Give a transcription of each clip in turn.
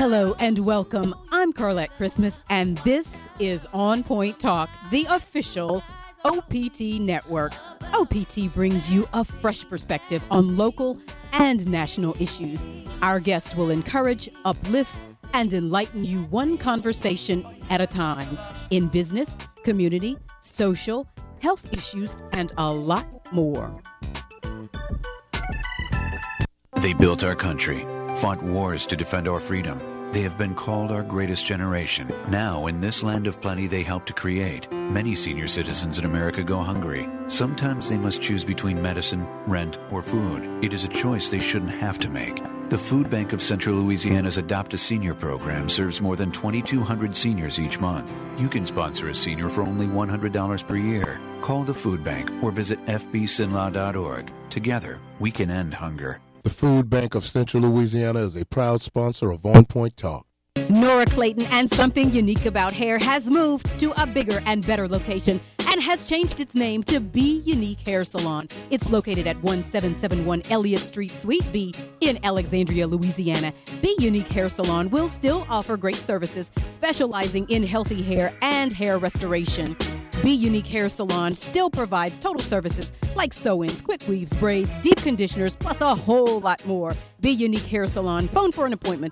Hello and welcome. I'm Carlette Christmas, and this is On Point Talk, the official OPT network. OPT brings you a fresh perspective on local and national issues. Our guest will encourage, uplift, and enlighten you one conversation at a time in business, community, social, health issues, and a lot more. They built our country, fought wars to defend our freedom. They have been called our greatest generation. Now, in this land of plenty they helped to create, many senior citizens in America go hungry. Sometimes they must choose between medicine, rent, or food. It is a choice they shouldn't have to make. The Food Bank of Central Louisiana's Adopt a Senior program serves more than 2,200 seniors each month. You can sponsor a senior for only $100 per year. Call the Food Bank or visit fbcinlaw.org. Together, we can end hunger. The Food Bank of Central Louisiana is a proud sponsor of On Point Talk. Nora Clayton and Something Unique About Hair has moved to a bigger and better location and has changed its name to Be Unique Hair Salon. It's located at 1771 Elliott Street, Suite B in Alexandria, Louisiana. Be Unique Hair Salon will still offer great services, specializing in healthy hair and hair restoration. Be Unique Hair Salon still provides total services like sew-ins, quick weaves, braids, deep conditioners, plus a whole lot more. Be Unique Hair Salon. Phone for an appointment,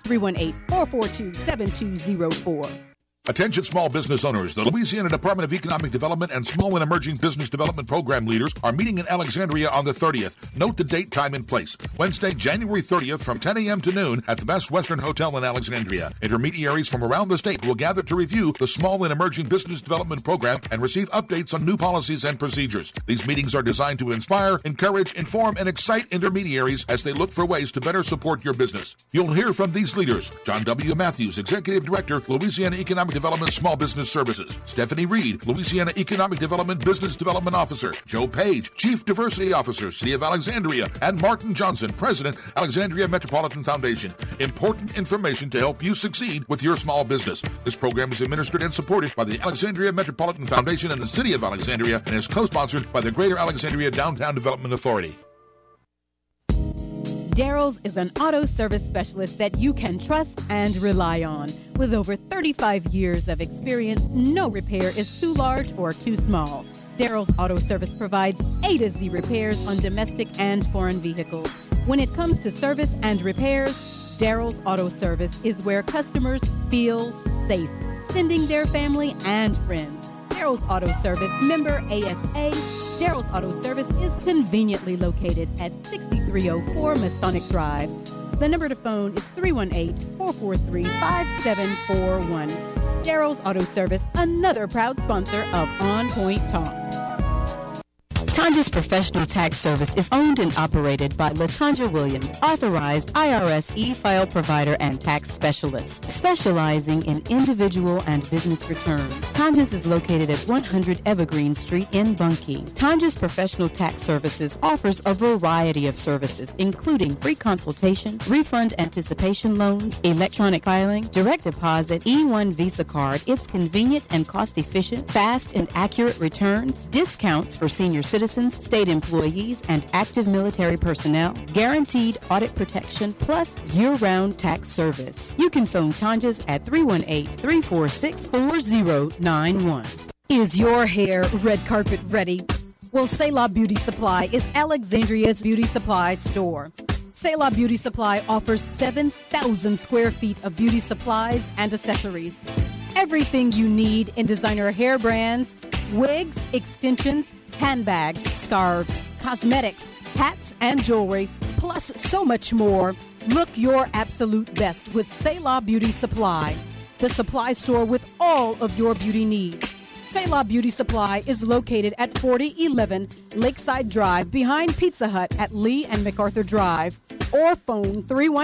318-442-7204. Attention small business owners. The Louisiana Department of Economic Development and Small and Emerging Business Development Program leaders are meeting in Alexandria on the 30th. Note the date, time, and place. Wednesday, January 30th from 10 a.m. to noon at the Best Western Hotel in Alexandria. Intermediaries from around the state will gather to review the Small and Emerging Business Development Program and receive updates on new policies and procedures. These meetings are designed to inspire, encourage, inform, and excite intermediaries as they look for ways to better support your business. You'll hear from these leaders: John W. Matthews, Executive Director, Louisiana Economic Development Small Business Services; Stephanie Reed, Louisiana Economic Development Business Development Officer; Joe Page, Chief Diversity Officer, City of Alexandria; and Martin Johnson, President, Alexandria Metropolitan Foundation. Important information to help you succeed with your small business. This program is administered and supported by the Alexandria Metropolitan Foundation and the City of Alexandria and is co-sponsored by the Greater Alexandria Downtown Development Authority. Daryl's is an auto service specialist that you can trust and rely on. With over 35 years of experience, no repair is too large or too small. Daryl's Auto Service provides A to Z repairs on domestic and foreign vehicles. When it comes to service and repairs, Daryl's Auto Service is where customers feel safe, sending their family and friends. Daryl's Auto Service, member ASA. Daryl's Auto Service is conveniently located at 6304 Masonic Drive. The number to phone is 318-443-5741. Daryl's Auto Service, another proud sponsor of On Point Talk. Tanja's Professional Tax Service is owned and operated by LaTanja Williams, authorized IRS e-file provider and tax specialist, specializing in individual and business returns. Tanja's is located at 100 Evergreen Street in Bunkie. Tanja's Professional Tax Services offers a variety of services, including free consultation, refund anticipation loans, electronic filing, direct deposit, E1 Visa card. It's convenient and cost-efficient, fast and accurate returns, discounts for senior citizens, state employees, and active military personnel, guaranteed audit protection, plus year-round tax service. You can phone Tanja's at 318-346-4091. Is your hair red carpet ready? Well, Selah Beauty Supply is Alexandria's beauty supply store. Selah Beauty Supply offers 7,000 square feet of beauty supplies and accessories. Everything you need in designer hair brands, wigs, extensions, handbags, scarves, cosmetics, hats, and jewelry, plus so much more. Look your absolute best with Selah Beauty Supply, the supply store with all of your beauty needs. Selah Beauty Supply is located at 4011 Lakeside Drive behind Pizza Hut at Lee and MacArthur Drive, or phone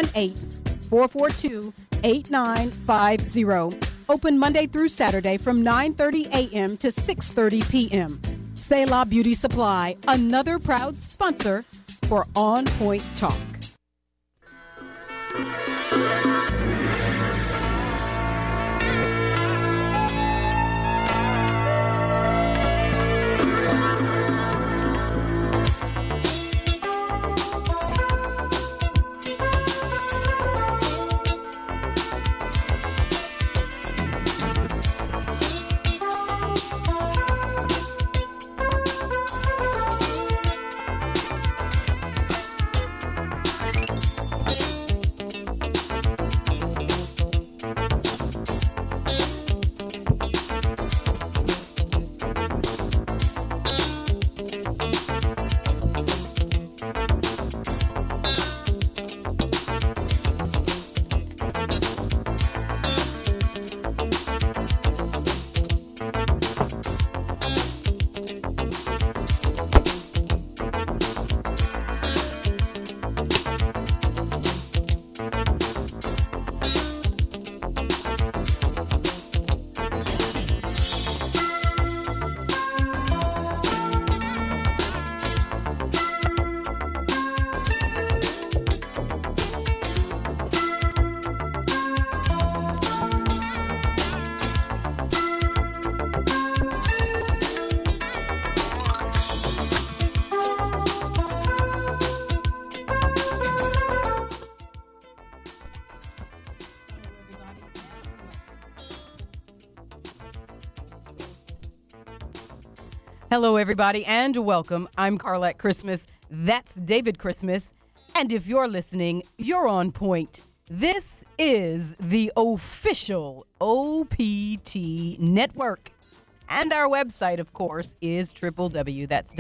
318-442-8950. Open Monday through Saturday from 9:30 a.m. to 6:30 p.m. Selah Beauty Supply, another proud sponsor for On Point Talk. Hello, everybody, and welcome. I'm Carlette Christmas. That's David Christmas. And if you're listening, you're on point. This is the official OPT network. And our website, of course, is www. That's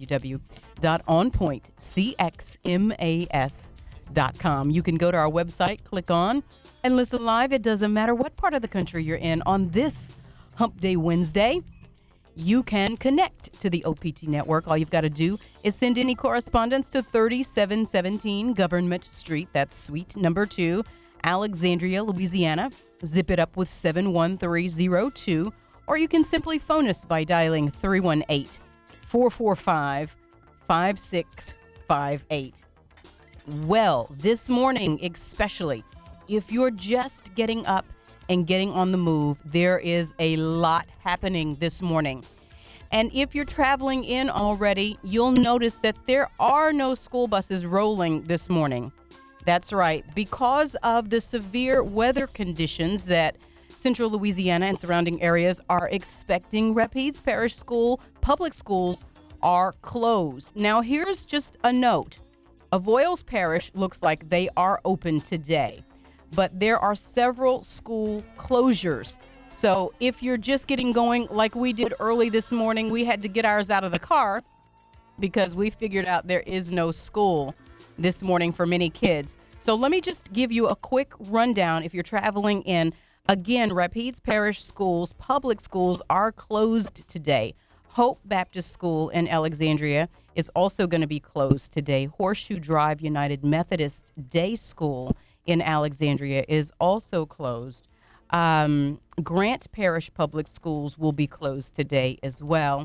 www.onpointcxmas.com. You can go to our website, click on, and listen live. It doesn't matter what part of the country you're in on this Hump Day Wednesday. You can connect to the OPT network. All you've got to do is send any correspondence to 3717 Government Street. That's suite number 2, Alexandria, Louisiana. Zip it up with 71302. Or you can simply phone us by dialing 318-445-5658. Well, this morning especially, if you're just getting up and getting on the move, there is a lot happening this morning. And if you're traveling in already, you'll notice that there are no school buses rolling this morning. That's right. Because of the severe weather conditions that Central Louisiana and surrounding areas are expecting, Rapides Parish School public schools are closed. Now, here's just a note. Avoyelles Parish looks like they are open today, but there are several school closures. So if you're just getting going like we did early this morning, we had to get ours out of the car because we figured out there is no school this morning for many kids. So let me just give you a quick rundown if you're traveling in. Again, Rapides Parish schools, public schools, are closed today. Hope Baptist School in Alexandria is also going to be closed today. Horseshoe Drive United Methodist Day School in Alexandria is also closed. Grant Parish Public Schools will be closed today as well.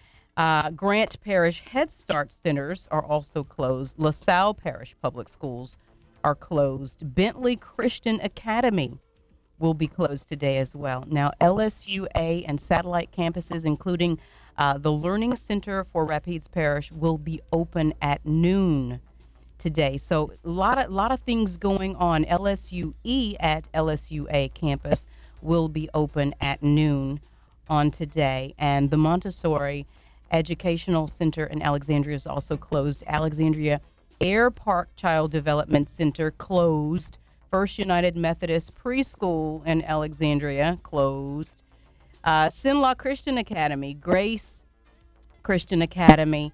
Grant Parish Head Start Centers are also closed. LaSalle Parish Public Schools are closed. Bentley Christian Academy will be closed today as well. Now, LSUA and satellite campuses, including the Learning Center for Rapides Parish, will be open at noon today. So a lot of things going on. LSUE at LSUA campus will be open at noon on today. And the Montessori Educational Center in Alexandria is also closed. Alexandria Air Park Child Development Center closed. First United Methodist Preschool in Alexandria closed. Sinlaw Christian Academy, Grace Christian Academy.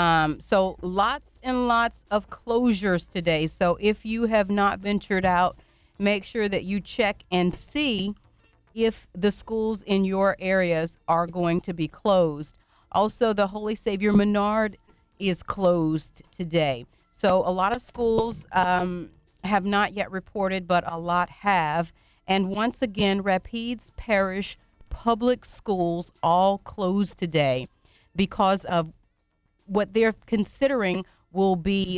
So lots and lots of closures today. So if you have not ventured out, make sure that you check and see if the schools in your areas are going to be closed. Also, the Holy Savior Menard is closed today. So a lot of schools have not yet reported, but a lot have. And once again, Rapides Parish public schools all closed today because of what they're considering will be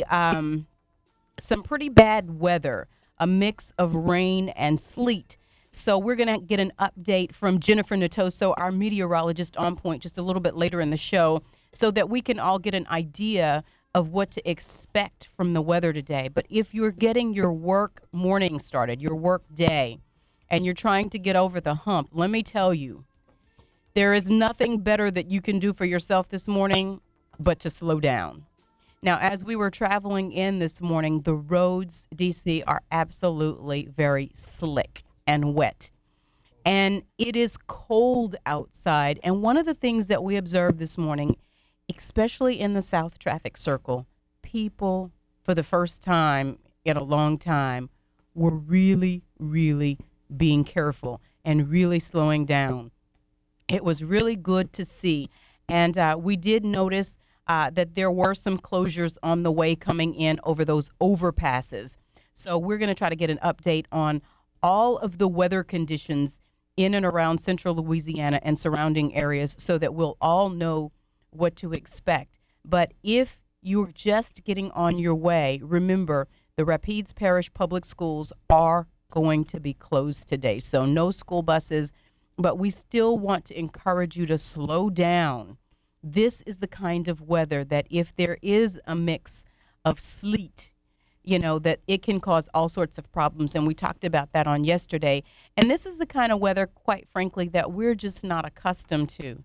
some pretty bad weather, a mix of rain and sleet. So we're going to get an update from Jennifer Natoso, our meteorologist on point, just a little bit later in the show, so that we can all get an idea of what to expect from the weather today. But if you're getting your work morning started, your work day, and you're trying to get over the hump, let me tell you, there is nothing better that you can do for yourself this morning but to slow down. Now, as we were traveling in this morning, the roads, DC, are absolutely very slick and wet. And it is cold outside. And one of the things that we observed this morning, especially in the South Traffic Circle, people, for the first time in a long time, were really, really being careful and really slowing down. It was really good to see. And we did notice that there were some closures on the way coming in over those overpasses. So we're going to try to get an update on all of the weather conditions in and around central Louisiana and surrounding areas so that we'll all know what to expect. But if you're just getting on your way, remember the Rapides Parish Public Schools are going to be closed today. So no school buses, but we still want to encourage you to slow down. This is the kind of weather that if there is a mix of sleet, you know, that it can cause all sorts of problems. And we talked about that on yesterday. And this is the kind of weather, quite frankly, that we're just not accustomed to.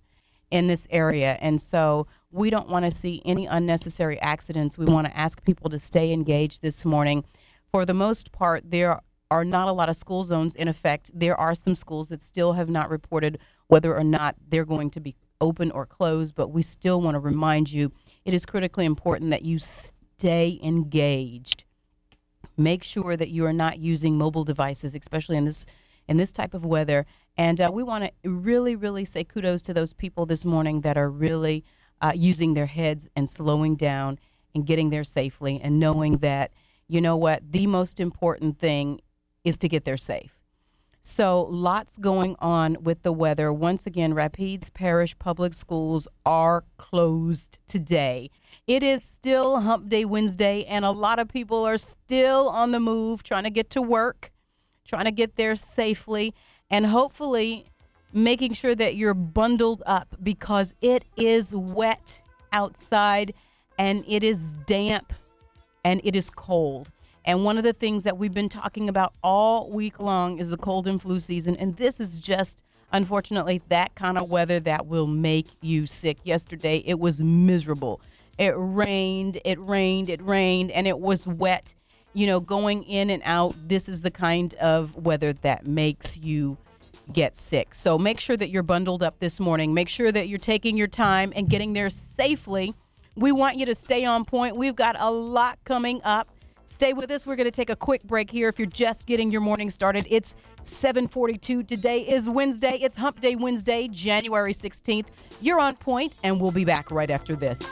in this area. And so we don't want to see any unnecessary accidents. We want to ask people to stay engaged this morning. For the most part, there are not a lot of school zones in effect. There are some schools that still have not reported whether or not they're going to be open or closed, but we still want to remind you it is critically important that you stay engaged. Make sure that you are not using mobile devices, especially in this type of weather. And we want to really, really say kudos to those people this morning that are really using their heads and slowing down and getting there safely and knowing that, you know what, the most important thing is to get there safe. So lots going on with the weather. Once again, Rapides Parish Public Schools are closed today. It is still Hump Day Wednesday, and a lot of people are still on the move, trying to get to work, trying to get there safely, and hopefully making sure that you're bundled up because it is wet outside and it is damp and it is cold. And one of the things that we've been talking about all week long is the cold and flu season. And this is just, unfortunately, that kind of weather that will make you sick. Yesterday, it was miserable. It rained, and it was wet. You know, going in and out, this is the kind of weather that makes you get sick. So make sure that you're bundled up this morning. Make sure that you're taking your time and getting there safely. We want you to stay on point. We've got a lot coming up. Stay with us. We're going to take a quick break here. If you're just getting your morning started, it's 7:42. Today is Wednesday. It's Hump Day Wednesday, January 16th. You're on point, and we'll be back right after this.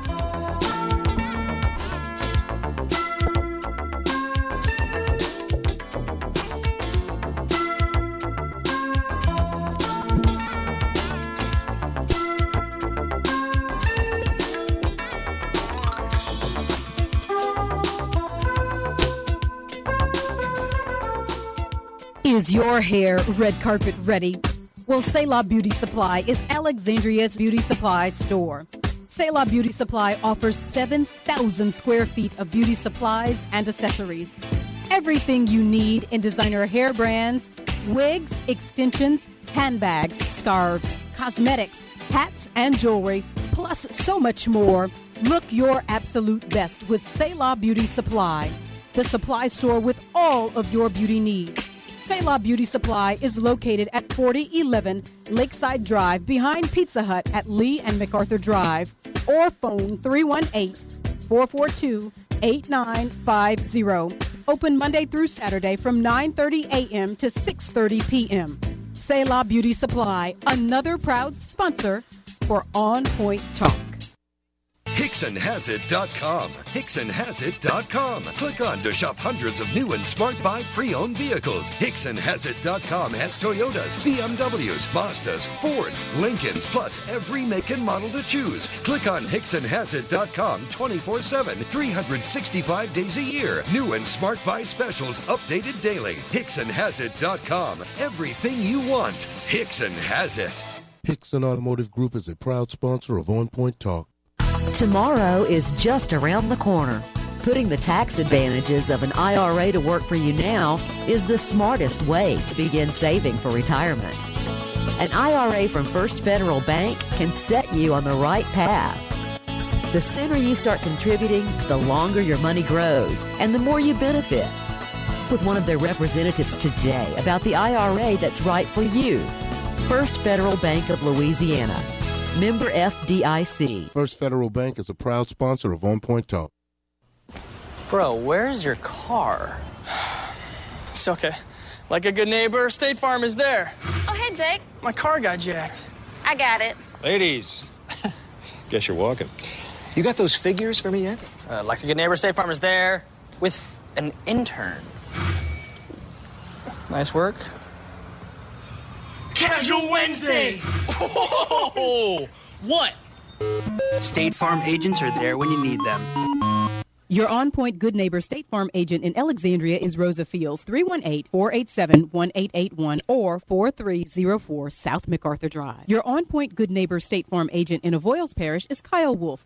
Is your hair red carpet ready? Well, Selah Beauty Supply is Alexandria's beauty supply store. Selah Beauty Supply offers 7,000 square feet of beauty supplies and accessories. Everything you need in designer hair brands, wigs, extensions, handbags, scarves, cosmetics, hats, and jewelry, plus so much more. Look your absolute best with Selah Beauty Supply, the supply store with all of your beauty needs. Selah Beauty Supply is located at 4011 Lakeside Drive behind Pizza Hut at Lee and MacArthur Drive, or phone 318-442-8950. Open Monday through Saturday from 9:30 a.m. to 6:30 p.m. Selah Beauty Supply, another proud sponsor for On Point Talk. HicksonHasIt.com. HicksonHasIt.com. Click on to shop hundreds of new and Smart Buy pre-owned vehicles. HicksonHasIt.com has Toyotas, BMWs, Mazdas, Fords, Lincolns, plus every make and model to choose. Click on HicksonHasIt.com 24/7, 365 days a year. New and Smart Buy specials updated daily. HicksonHasIt.com. Everything you want. Hickson has it. Hickson Automotive Group is a proud sponsor of On Point Talk. Tomorrow is just around the corner. Putting the tax advantages of an IRA to work for you now is the smartest way to begin saving for retirement. An IRA from First Federal Bank can set you on the right path. The sooner you start contributing, the longer your money grows and the more you benefit. With one of their representatives today about the IRA that's right for you. First Federal Bank of Louisiana. Member FDIC. First Federal Bank is a proud sponsor of On Point Talk. Bro, where's your car? It's okay. Like a good neighbor, State Farm is there. Oh, hey, Jake. My car got jacked. I got it. Ladies, guess you're walking. You got those figures for me yet? Like a good neighbor, State Farm is there with an intern. Nice work. Casual Wednesdays! Oh, what? State Farm agents are there when you need them. Your On Point Good Neighbor State Farm agent in Alexandria is Rosa Fields, 318-487-1881 or 4304 South MacArthur Drive. Your On Point Good Neighbor State Farm agent in Avoyles Parish is Kyle Wolf,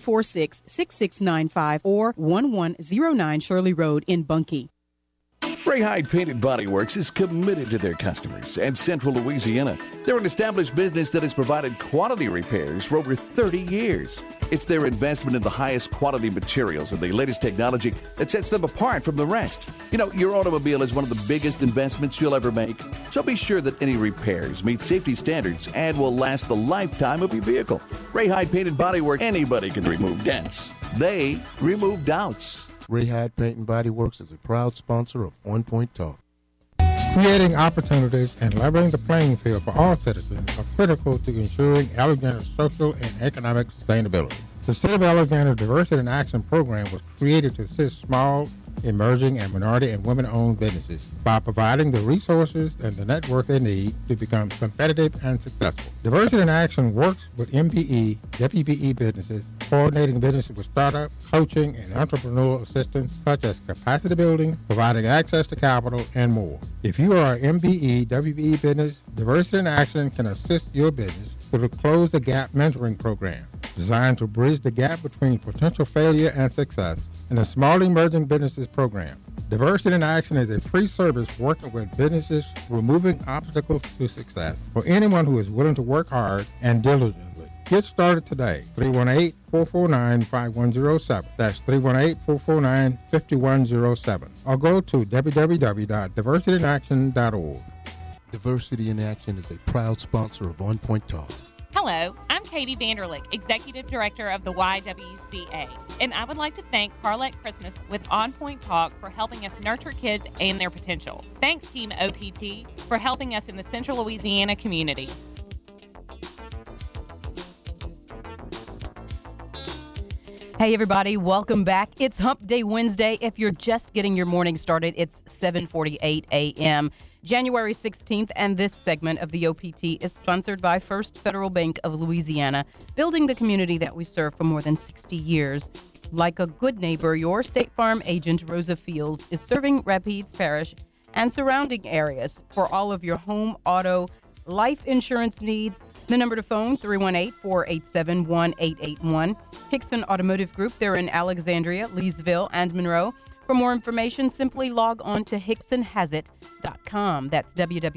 318-346-6695 or 1109 Shirley Road in Bunkie. Ray Hyde Paint and Body Works is committed to their customers and Central Louisiana. They're an established business that has provided quality repairs for over 30 years. It's their investment in the highest quality materials and the latest technology that sets them apart from the rest. You know, your automobile is one of the biggest investments you'll ever make, so be sure that any repairs meet safety standards and will last the lifetime of your vehicle. Ray Hyde Paint and Body Works, anybody can remove dents. They remove doubts. Ray Hyde Paint and Body Works is a proud sponsor of On Point Talk. Creating opportunities and leveling the playing field for all citizens are critical to ensuring Alexander's social and economic sustainability. The City of Alexander Diversity in Action program was created to assist small, emerging, and minority and women-owned businesses by providing the resources and the network they need to become competitive and successful. Diversity in Action works with MBE, WBE businesses, coordinating businesses with startup, coaching, and entrepreneurial assistance such as capacity building, providing access to capital, and more. If you are an MBE, WBE business, Diversity in Action can assist your business through the Close the Gap mentoring program, designed to bridge the gap between potential failure and success, and the Small Emerging Businesses Program. Diversity in Action is a free service working with businesses removing obstacles to success for anyone who is willing to work hard and diligently. Get started today. 318-449-5107. That's 318-449-5107. Or go to www.diversityinaction.org. Diversity in Action is a proud sponsor of On Point Talk. Hello, I'm Katie Vanderlick, Executive Director of the YWCA, and I would like to thank Carlette Christmas with On Point Talk for helping us nurture kids and their potential. Thanks, Team OPT, for helping us in the Central Louisiana community. Hey everybody, welcome back. It's Hump Day Wednesday. If you're just getting your morning started, it's 7:48 a.m. January 16th, and this segment of the OPT is sponsored by First Federal Bank of Louisiana, building the community that we serve for more than 60 years. Like a good neighbor, your State Farm agent, Rosa Fields, is serving Rapides Parish and surrounding areas for all of your home, auto, life insurance needs. The number to phone, 318-487-1881. Hickson Automotive Group, they're in Alexandria, Leesville, and Monroe. For more information, simply log on to HicksonHasIt.com. That's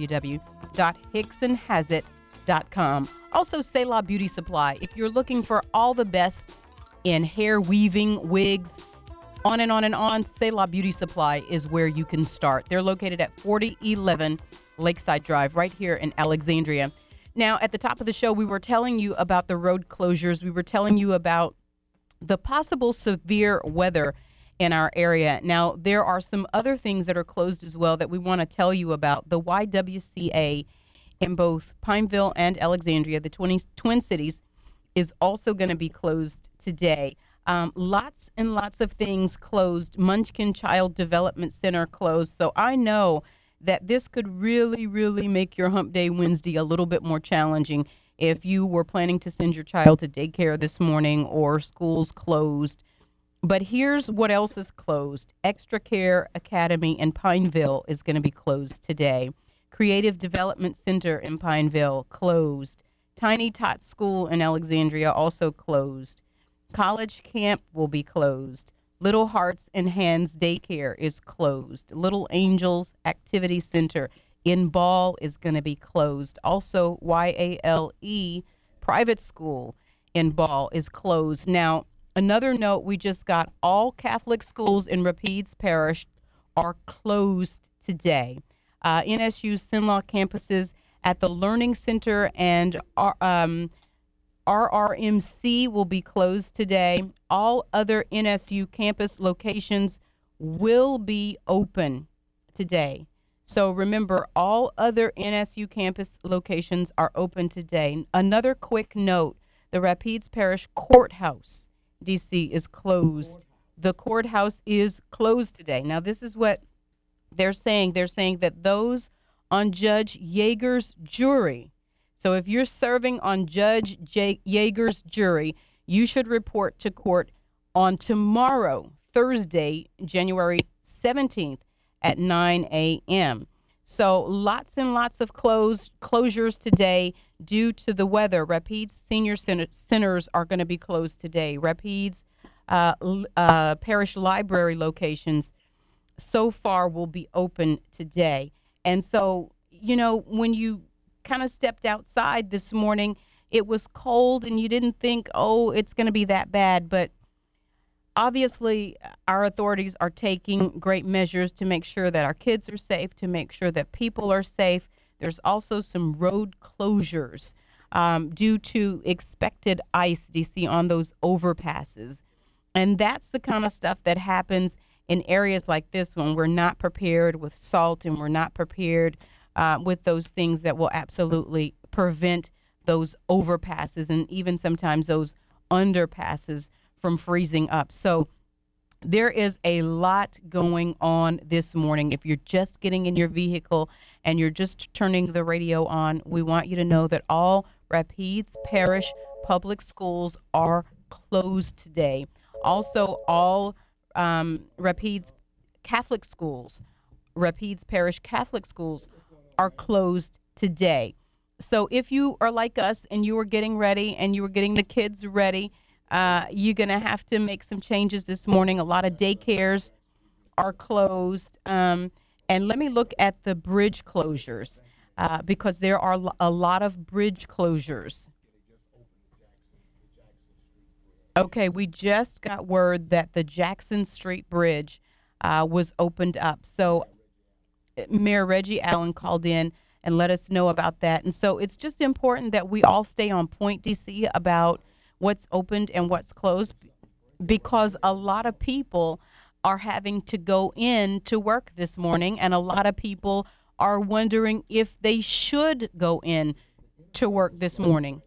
www.HicksonHasIt.com. Also, Selah Beauty Supply. If you're looking for all the best in hair weaving, wigs, on and on and on, Selah Beauty Supply is where you can start. They're located at 4011 Lakeside Drive, right here in Alexandria. Now, at the top of the show, we were telling you about the road closures. We were telling you about the possible severe weather in our area. Now, there are some other things that are closed as well that we want to tell you about. The YWCA in both Pineville and Alexandria, the Twin Cities, is also going to be closed today. Lots and lots of things closed. Munchkin Child Development Center closed. So I know that this could really, really make your Hump Day Wednesday a little bit more challenging if you were planning to send your child to daycare this morning or schools closed. But here's what else is closed. Extra Care Academy in Pineville is going to be closed today. Creative Development Center in Pineville closed. Tiny Tot School in Alexandria also closed. College Camp will be closed. Little Hearts and Hands Daycare is closed. Little Angels Activity Center in Ball is going to be closed. Also, YALE Private School in Ball is closed. Now, another note we just got, all Catholic schools in Rapides Parish are closed today. NSU Sinlaw campuses at the Learning Center and RRMC will be closed today. All other NSU campus locations will be open today. So remember, all other NSU campus locations are open today. Another quick note, the Rapides Parish Courthouse, DC, is closed. The courthouse is closed today. Now, this is what they're saying. They're saying that those on Judge Yeager's jury, so if you're serving on Judge Yeager's jury, you should report to court on tomorrow, Thursday, January 17th at 9 a.m. So lots and lots of closures today due to the weather. Rapides Senior Centers are going to be closed today. Rapides Parish Library locations so far will be open today. And so, when you kind of stepped outside this morning, it was cold and you didn't think, oh, it's going to be that bad. But obviously, our authorities are taking great measures to make sure that our kids are safe, to make sure that people are safe. There's also some road closures due to expected ice, DC, on those overpasses. And that's the kind of stuff that happens in areas like this when we're not prepared with salt and we're not prepared with those things that will absolutely prevent those overpasses and even sometimes those underpasses from freezing up. So there is a lot going on this morning. If you're just getting in your vehicle and you're just turning the radio on, we want you to know that all Rapides Parish public schools are closed today. Also, all Rapides Catholic schools, Rapides Parish Catholic schools are closed today. So if you are like us and you are getting ready and you are getting the kids ready, you're going to have to make some changes this morning. A lot of daycares are closed. And let me look at the bridge closures because there are a lot of bridge closures. Okay, we just got word that the Jackson Street Bridge was opened up. So Mayor Reggie Allen called in and let us know about that. And so it's just important that we all stay on point, DC, about what's opened and what's closed, because a lot of people are having to go in to work this morning, and a lot of people are wondering if they should go in to work this morning.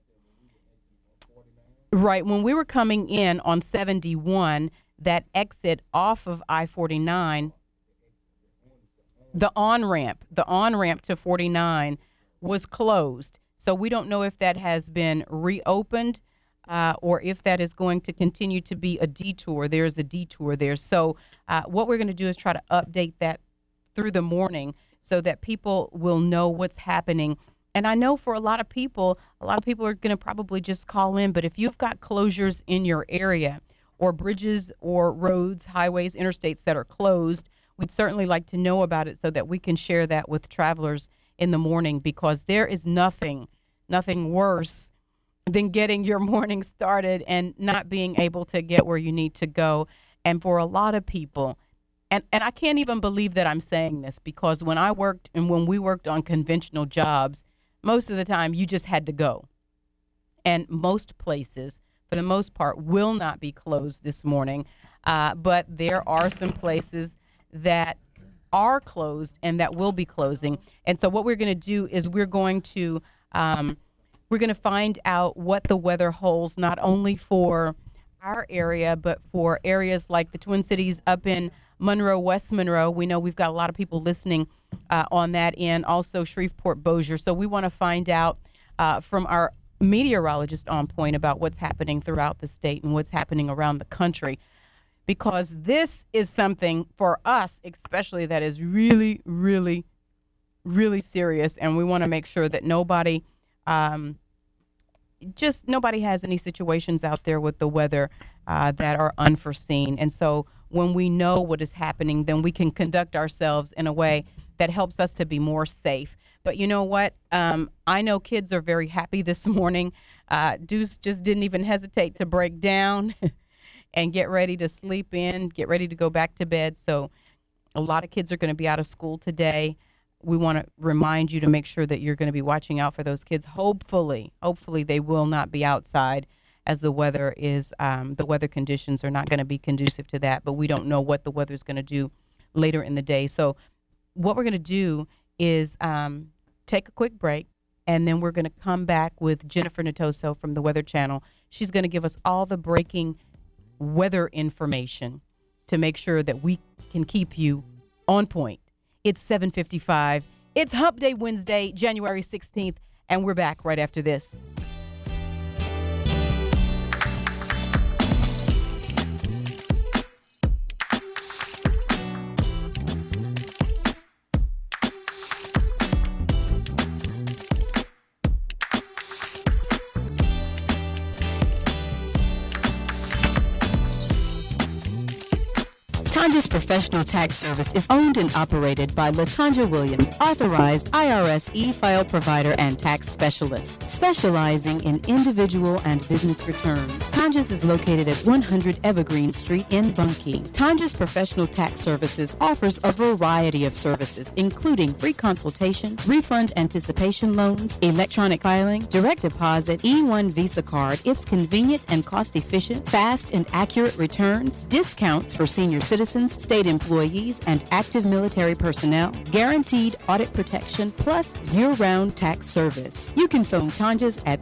Right, when we were coming in on 71, that exit off of I-49, the on-ramp to 49 was closed. So we don't know if that has been reopened or if that is going to continue to be a detour. There's a detour there. So what we're going to do is try to update that through the morning so that people will know what's happening. And I know for a lot of people are going to probably just call in. But if you've got closures in your area or bridges or roads, highways, interstates that are closed, we'd certainly like to know about it so that we can share that with travelers in the morning, because there is nothing worse than getting your morning started and not being able to get where you need to go. And for a lot of people, and I can't even believe that I'm saying this, because when we worked on conventional jobs, most of the time you just had to go. And most places, for the most part, will not be closed this morning. But there are some places that are closed and that will be closing. And so what we're going to do is we're going to find out what the weather holds, not only for our area, but for areas like the Twin Cities up in Monroe, West Monroe. We know we've got a lot of people listening on that end, also Shreveport, Bossier. So we want to find out from our meteorologist on point about what's happening throughout the state and what's happening around the country, because this is something for us especially that is really, really, really serious, and we want to make sure that nobody has any situations out there with the weather that are unforeseen. And so when we know what is happening, then we can conduct ourselves in a way that helps us to be more safe. But you know what? I know kids are very happy this morning. Deuce just didn't even hesitate to break down and get ready to sleep in, get ready to go back to bed. So a lot of kids are going to be out of school today. We want to remind you to make sure that you're going to be watching out for those kids. Hopefully they will not be outside, as the weather conditions are not going to be conducive to that. But we don't know what the weather is going to do later in the day. So what we're going to do is take a quick break, and then we're going to come back with Jennifer Natoso from the Weather Channel. She's going to give us all the breaking weather information to make sure that we can keep you on point. It's 7:55. It's Hump Day Wednesday, January 16th, and we're back right after this. Tanja's Professional Tax Service is owned and operated by LaTanja Williams, authorized IRS e-file provider and tax specialist, specializing in individual and business returns. Tanja's is located at 100 Evergreen Street in Bunkie. Tanja's Professional Tax Services offers a variety of services, including free consultation, refund anticipation loans, electronic filing, direct deposit, E1 Visa card. It's convenient and cost-efficient, fast and accurate returns, discounts for senior citizens, state employees, and active military personnel, guaranteed audit protection, plus year-round tax service. You can phone Tanja's at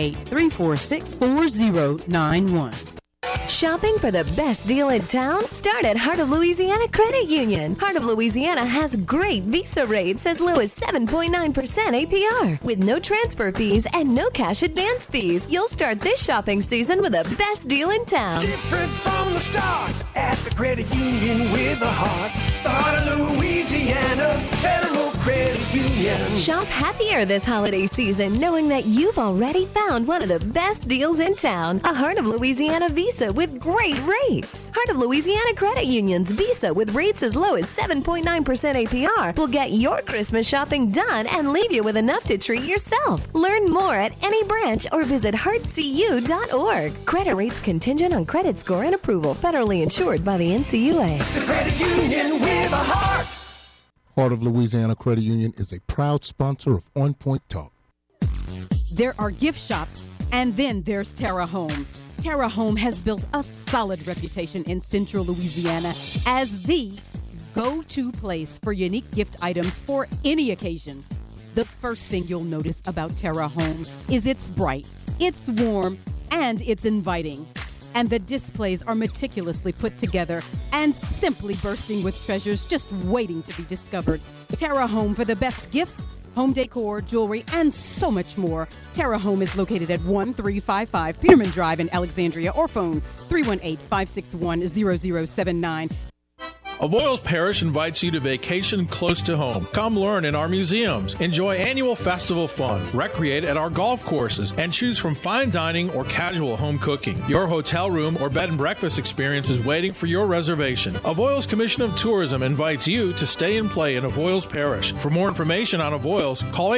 318-346-4091. Shopping for the best deal in town? Start at Heart of Louisiana Credit Union. Heart of Louisiana has great Visa rates as low as 7.9% APR. With no transfer fees and no cash advance fees, you'll start this shopping season with the best deal in town. Different from the start at the credit union with a heart. The Heart of Louisiana Federal Credit Union. Shop happier this holiday season knowing that you've already found one of the best deals in town. A Heart of Louisiana Visa with great rates. Heart of Louisiana Credit Union's Visa with rates as low as 7.9% APR will get your Christmas shopping done and leave you with enough to treat yourself. Learn more at any branch or visit heartcu.org. Credit rates contingent on credit score and approval. Federally insured by the NCUA. The credit union with a heart. Heart of Louisiana Credit Union is a proud sponsor of On Point Talk. There are gift shops, and then there's Terra Home. Terra Home has built a solid reputation in Central Louisiana as the go-to place for unique gift items for any occasion. The first thing you'll notice about Terra Home is it's bright, it's warm, and it's inviting. And the displays are meticulously put together and simply bursting with treasures just waiting to be discovered. Terra Home for the best gifts, home decor, jewelry, and so much more. Terra Home is located at 1355 Peterman Drive in Alexandria, or phone 318-561-0079. Avoyelles Parish invites you to vacation close to home. Come learn in our museums, enjoy annual festival fun, recreate at our golf courses, and choose from fine dining or casual home cooking. Your hotel room or bed and breakfast experience is waiting for your reservation. Avoyelles Commission of Tourism invites you to stay and play in Avoyelles Parish. For more information on Avoyelles, call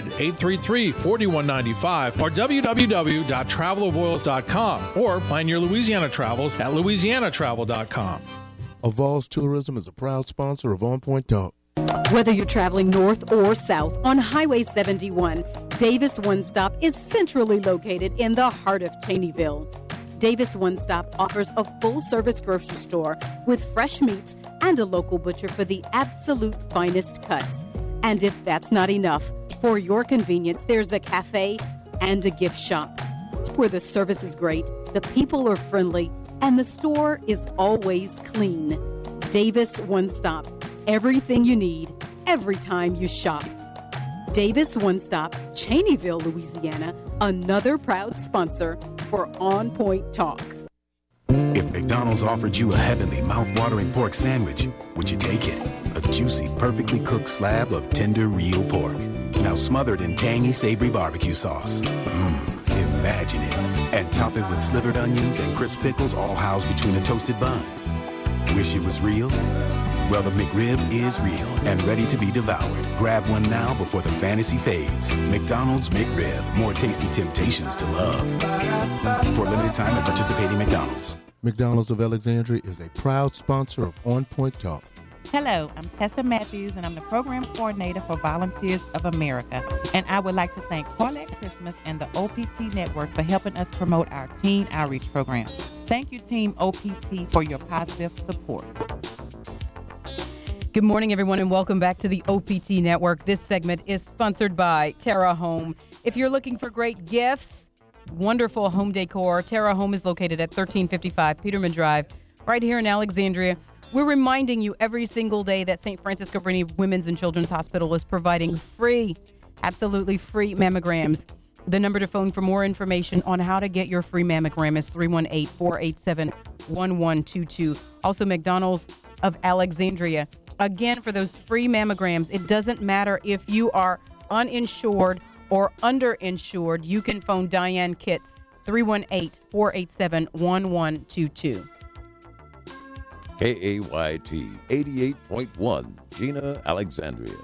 800-833-4195 or www.travelavoyelles.com or plan your Louisiana travels at louisianatravel.com. Avoyelles Tourism is a proud sponsor of On Point Talk. Whether you're traveling north or south on Highway 71, Davis One Stop is centrally located in the heart of Cheneyville. Davis One Stop offers a full-service grocery store with fresh meats and a local butcher for the absolute finest cuts. And if that's not enough, for your convenience, there's a cafe and a gift shop where the service is great, the people are friendly, and the store is always clean. Davis One Stop. Everything you need, every time you shop. Davis One Stop, Cheneyville, Louisiana, another proud sponsor for On Point Talk. If McDonald's offered you a heavenly, mouth-watering pork sandwich, would you take it? A juicy, perfectly cooked slab of tender, real pork. Now smothered in tangy, savory barbecue sauce. Imagine it. And top it with slivered onions and crisp pickles, all housed between a toasted bun. Wish it was real? Well, the McRib is real and ready to be devoured. Grab one now before the fantasy fades. McDonald's McRib. More tasty temptations to love. For a limited time at participating McDonald's. McDonald's of Alexandria is a proud sponsor of On Point Talk. Hello, I'm Tessa Matthews, and I'm the Program Coordinator for Volunteers of America. And I would like to thank Paulette Christmas and the OPT Network for helping us promote our teen outreach program. Thank you, Team OPT, for your positive support. Good morning, everyone, and welcome back to the OPT Network. This segment is sponsored by Terra Home. If you're looking for great gifts, wonderful home decor, Terra Home is located at 1355 Peterman Drive, right here in Alexandria. We're reminding you every single day that St. Francis Cabrini Women's and Children's Hospital is providing free, absolutely free mammograms. The number to phone for more information on how to get your free mammogram is 318-487-1122. Also, McDonald's of Alexandria. Again, for those free mammograms, it doesn't matter if you are uninsured or underinsured. You can phone Diane Kitts, 318-487-1122. KAYT 88.1, Gina, Alexandria.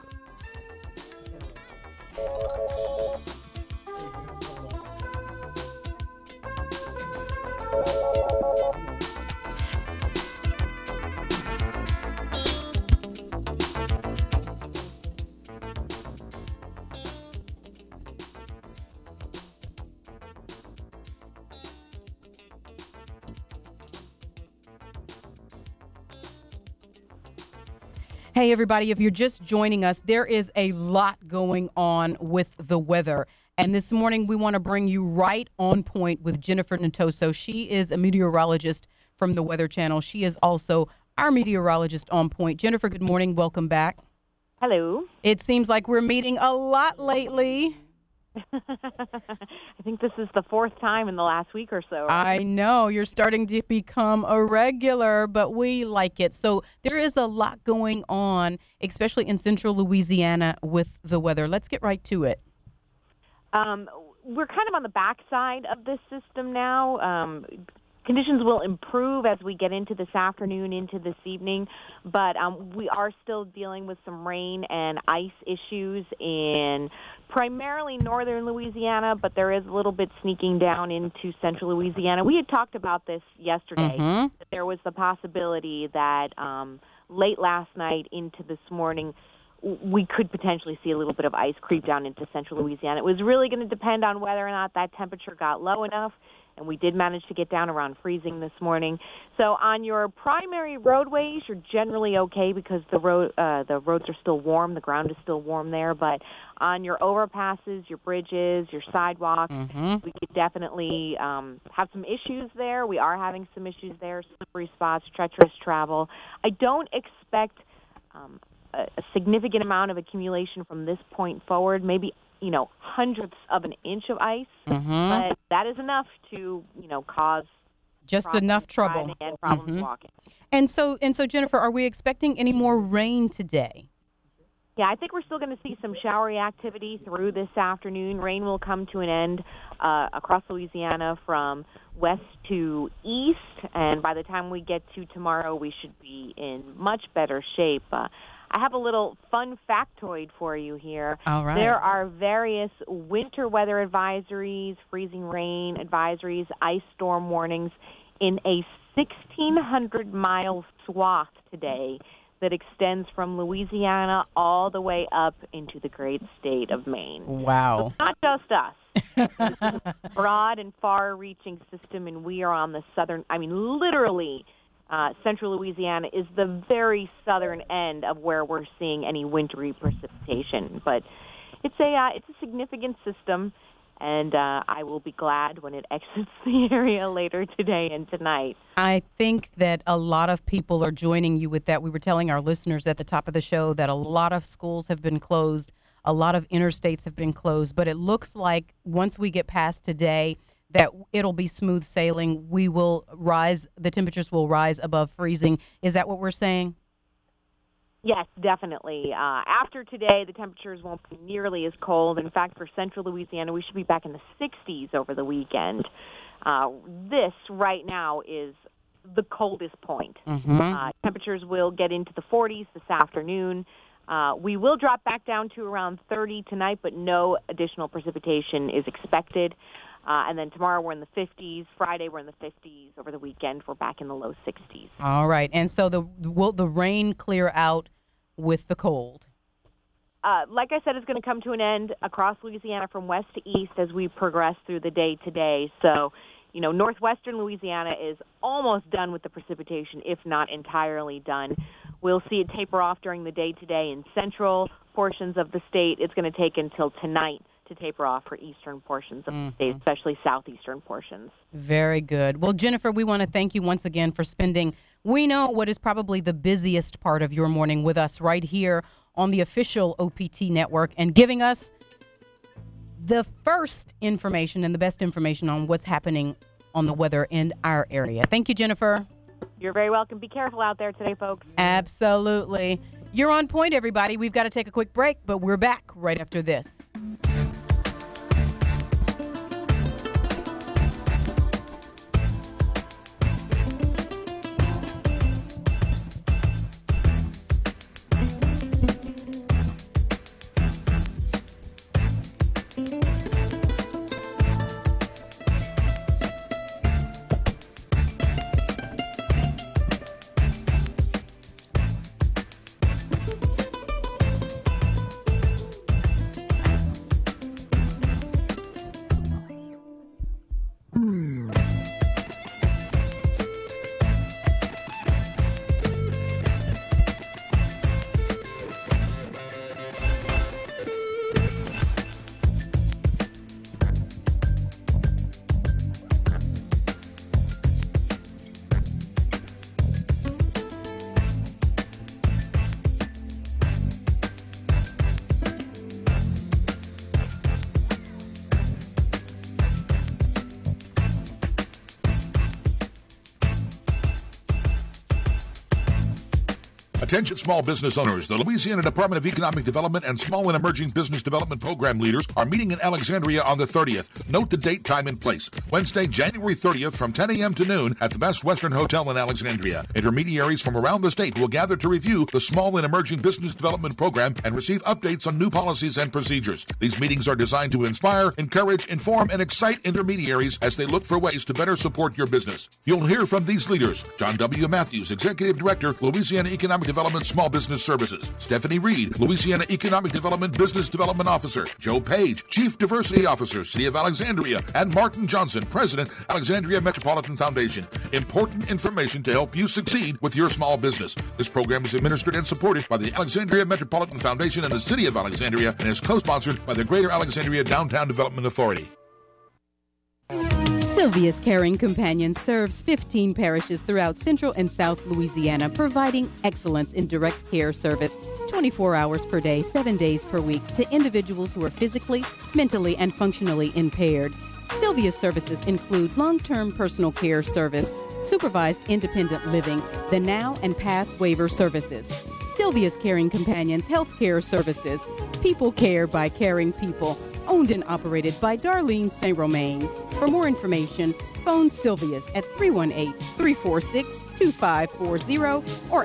Hey, everybody, if you're just joining us, there is a lot going on with the weather. And this morning, we want to bring you right on point with Jennifer Natoso. She is a meteorologist from the Weather Channel. She is also our meteorologist on point. Jennifer, good morning. Welcome back. Hello. It seems like we're meeting a lot lately. I think this is the fourth time in the last week or so. Right? I know. You're starting to become a regular, but we like it. So there is a lot going on, especially in central Louisiana with the weather. Let's get right to it. We're kind of on the backside of this system now. Conditions will improve as we get into this afternoon, into this evening, but we are still dealing with some rain and ice issues in primarily northern Louisiana, but there is a little bit sneaking down into central Louisiana. We had talked about this yesterday, that there was the possibility that late last night into this morning, we could potentially see a little bit of ice creep down into central Louisiana. It was really going to depend on whether or not that temperature got low enough, and we did manage to get down around freezing this morning. So on your primary roadways, you're generally okay because the roads are still warm, the ground is still warm there. But on your overpasses, your bridges, your sidewalks, we could definitely have some issues there. We are having some issues there, slippery spots, treacherous travel. I don't expect a significant amount of accumulation from this point forward, maybe hundredths of an inch of ice, but that is enough to, cause just enough trouble and problems walking. And so, Jennifer, are we expecting any more rain today? Yeah, I think we're still going to see some showery activity through this afternoon. Rain will come to an end across Louisiana from west to east, and by the time we get to tomorrow, we should be in much better shape. I have a little fun factoid for you here. All right. There are various winter weather advisories, freezing rain advisories, ice storm warnings in a 1,600-mile swath today that extends from Louisiana all the way up into the great state of Maine. Wow. So it's not just us. It's a broad and far-reaching system, and we are on the southern, literally, central Louisiana is the very southern end of where we're seeing any wintry precipitation. But it's a significant system, and I will be glad when it exits the area later today and tonight. I think that a lot of people are joining you with that. We were telling our listeners at the top of the show that a lot of schools have been closed, a lot of interstates have been closed, but it looks like once we get past today, that it'll be smooth sailing. We will rise, the temperatures will rise above freezing. Is that what we're saying? Yes, definitely. After today, the temperatures won't be nearly as cold. In fact, for central Louisiana, we should be back in the 60s over the weekend. This right now is the coldest point. Temperatures will get into the 40s this afternoon. We will drop back down to around 30 tonight, but no additional precipitation is expected. And then tomorrow we're in the 50s. Friday we're in the 50s. Over the weekend we're back in the low 60s. All right. And so will the rain clear out with the cold? Like I said, it's going to come to an end across Louisiana from west to east as we progress through the day today. So, northwestern Louisiana is almost done with the precipitation, if not entirely done. We'll see it taper off during the day today in central portions of the state. It's going to take until tonight to taper off for eastern portions of the state, especially southeastern portions. Very good. Well, Jennifer, we want to thank you once again for spending, we know, what is probably the busiest part of your morning with us right here on the official OPT network and giving us the first information and the best information on what's happening on the weather in our area. Thank you, Jennifer. You're very welcome. Be careful out there today, folks. Absolutely. You're on point, everybody. We've got to take a quick break, but we're back right after this. Attention small business owners. The Louisiana Department of Economic Development and Small and Emerging Business Development Program leaders are meeting in Alexandria on the 30th. Note the date, time, and place. Wednesday, January 30th from 10 a.m. to noon at the Best Western Hotel in Alexandria. Intermediaries from around the state will gather to review the Small and Emerging Business Development Program and receive updates on new policies and procedures. These meetings are designed to inspire, encourage, inform, and excite intermediaries as they look for ways to better support your business. You'll hear from these leaders: John W. Matthews, Executive Director, Louisiana Economic Development Small Business Services; Stephanie Reed, Louisiana Economic Development Business Development Officer; Joe Page, Chief Diversity Officer, City of Alexandria; and Martin Johnson, President, Alexandria Metropolitan Foundation. Important information to help you succeed with your small business. This program is administered and supported by the Alexandria Metropolitan Foundation and the City of Alexandria and is co-sponsored by the Greater Alexandria Downtown Development Authority. Sylvia's Caring Companion serves 15 parishes throughout Central and South Louisiana, providing excellence in direct care service 24 hours per day, 7 days per week to individuals who are physically, mentally, and functionally impaired. Sylvia's services include long-term personal care service, supervised independent living, the now and past waiver services. Sylvia's Caring Companions Health Care Services, people care by caring people, owned and operated by Darlene St. Romain. For more information, phone Sylvia's at 318-346-2540 or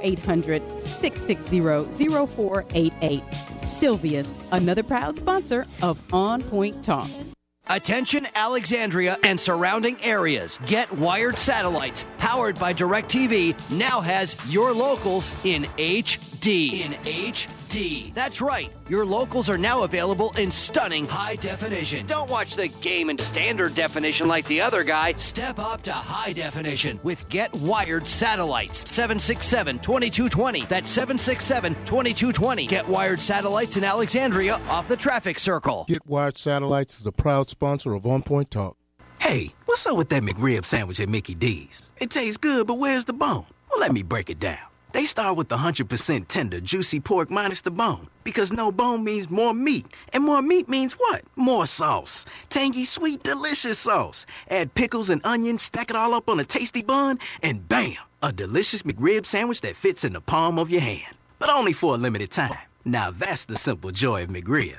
800-660-0488. Sylvia's, another proud sponsor of On Point Talk. Attention Alexandria and surrounding areas. Get Wired Satellites, powered by DirecTV, now has your locals in HD. In HD. That's right. Your locals are now available in stunning high definition. Don't watch the game in standard definition like the other guy. Step up to high definition with Get Wired Satellites. 767-2220. That's 767-2220. Get Wired Satellites in Alexandria off the traffic circle. Get Wired Satellites is a proud sponsor of On Point Talk. Hey, what's up with that McRib sandwich at Mickey D's? It tastes good, but where's the bone? Well, let me break it down. They start with the 100% tender, juicy pork minus the bone. Because no bone means more meat. And more meat means what? More sauce. Tangy, sweet, delicious sauce. Add pickles and onions, stack it all up on a tasty bun, and bam! A delicious McRib sandwich that fits in the palm of your hand. But only for a limited time. Now that's the simple joy of McRib.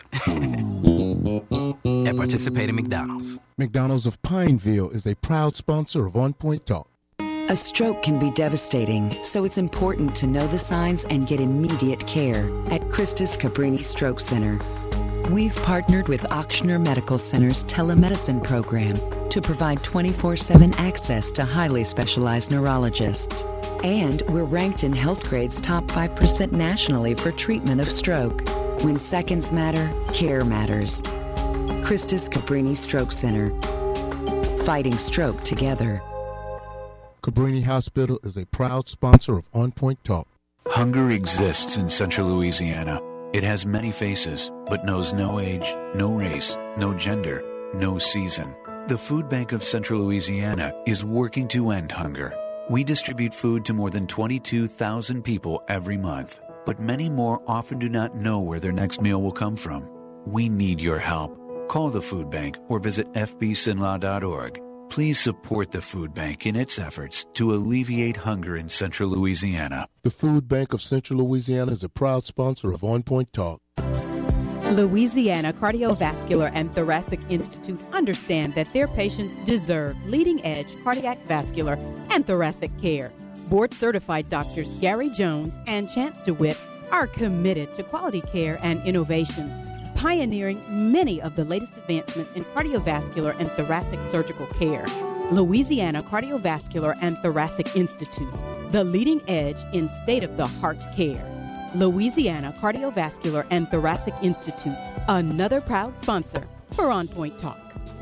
At participating McDonald's. McDonald's of Pineville is a proud sponsor of On Point Talk. A stroke can be devastating, so it's important to know the signs and get immediate care at Christus Cabrini Stroke Center. We've partnered with Ochsner Medical Center's telemedicine program to provide 24/7 access to highly specialized neurologists. And we're ranked in Healthgrade's top 5% nationally for treatment of stroke. When seconds matter, care matters. Christus Cabrini Stroke Center. Fighting stroke together. Cabrini Hospital is a proud sponsor of On Point Talk. Hunger exists in Central Louisiana. It has many faces, but knows no age, no race, no gender, no season. The Food Bank of Central Louisiana is working to end hunger. We distribute food to more than 22,000 people every month, but many more often do not know where their next meal will come from. We need your help. Call the Food Bank or visit fbsinlaw.org. Please support the Food Bank in its efforts to alleviate hunger in Central Louisiana. The Food Bank of Central Louisiana is a proud sponsor of On Point Talk. Louisiana Cardiovascular and Thoracic Institute understand that their patients deserve leading-edge cardiac, vascular, and thoracic care. Board-certified doctors Gary Jones and Chance DeWitt are committed to quality care and innovations, pioneering many of the latest advancements in cardiovascular and thoracic surgical care. Louisiana Cardiovascular and Thoracic Institute, the leading edge in state-of-the-heart care. Louisiana Cardiovascular and Thoracic Institute, another proud sponsor for On Point Talk.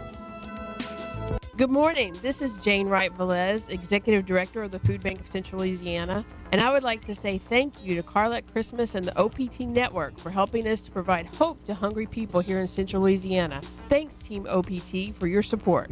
Good morning. This is Jane Wright Velez, Executive Director of the Food Bank of Central Louisiana, and I would like to say thank you to Carlette Christmas and the OPT Network for helping us to provide hope to hungry people here in Central Louisiana. Thanks, Team OPT, for your support.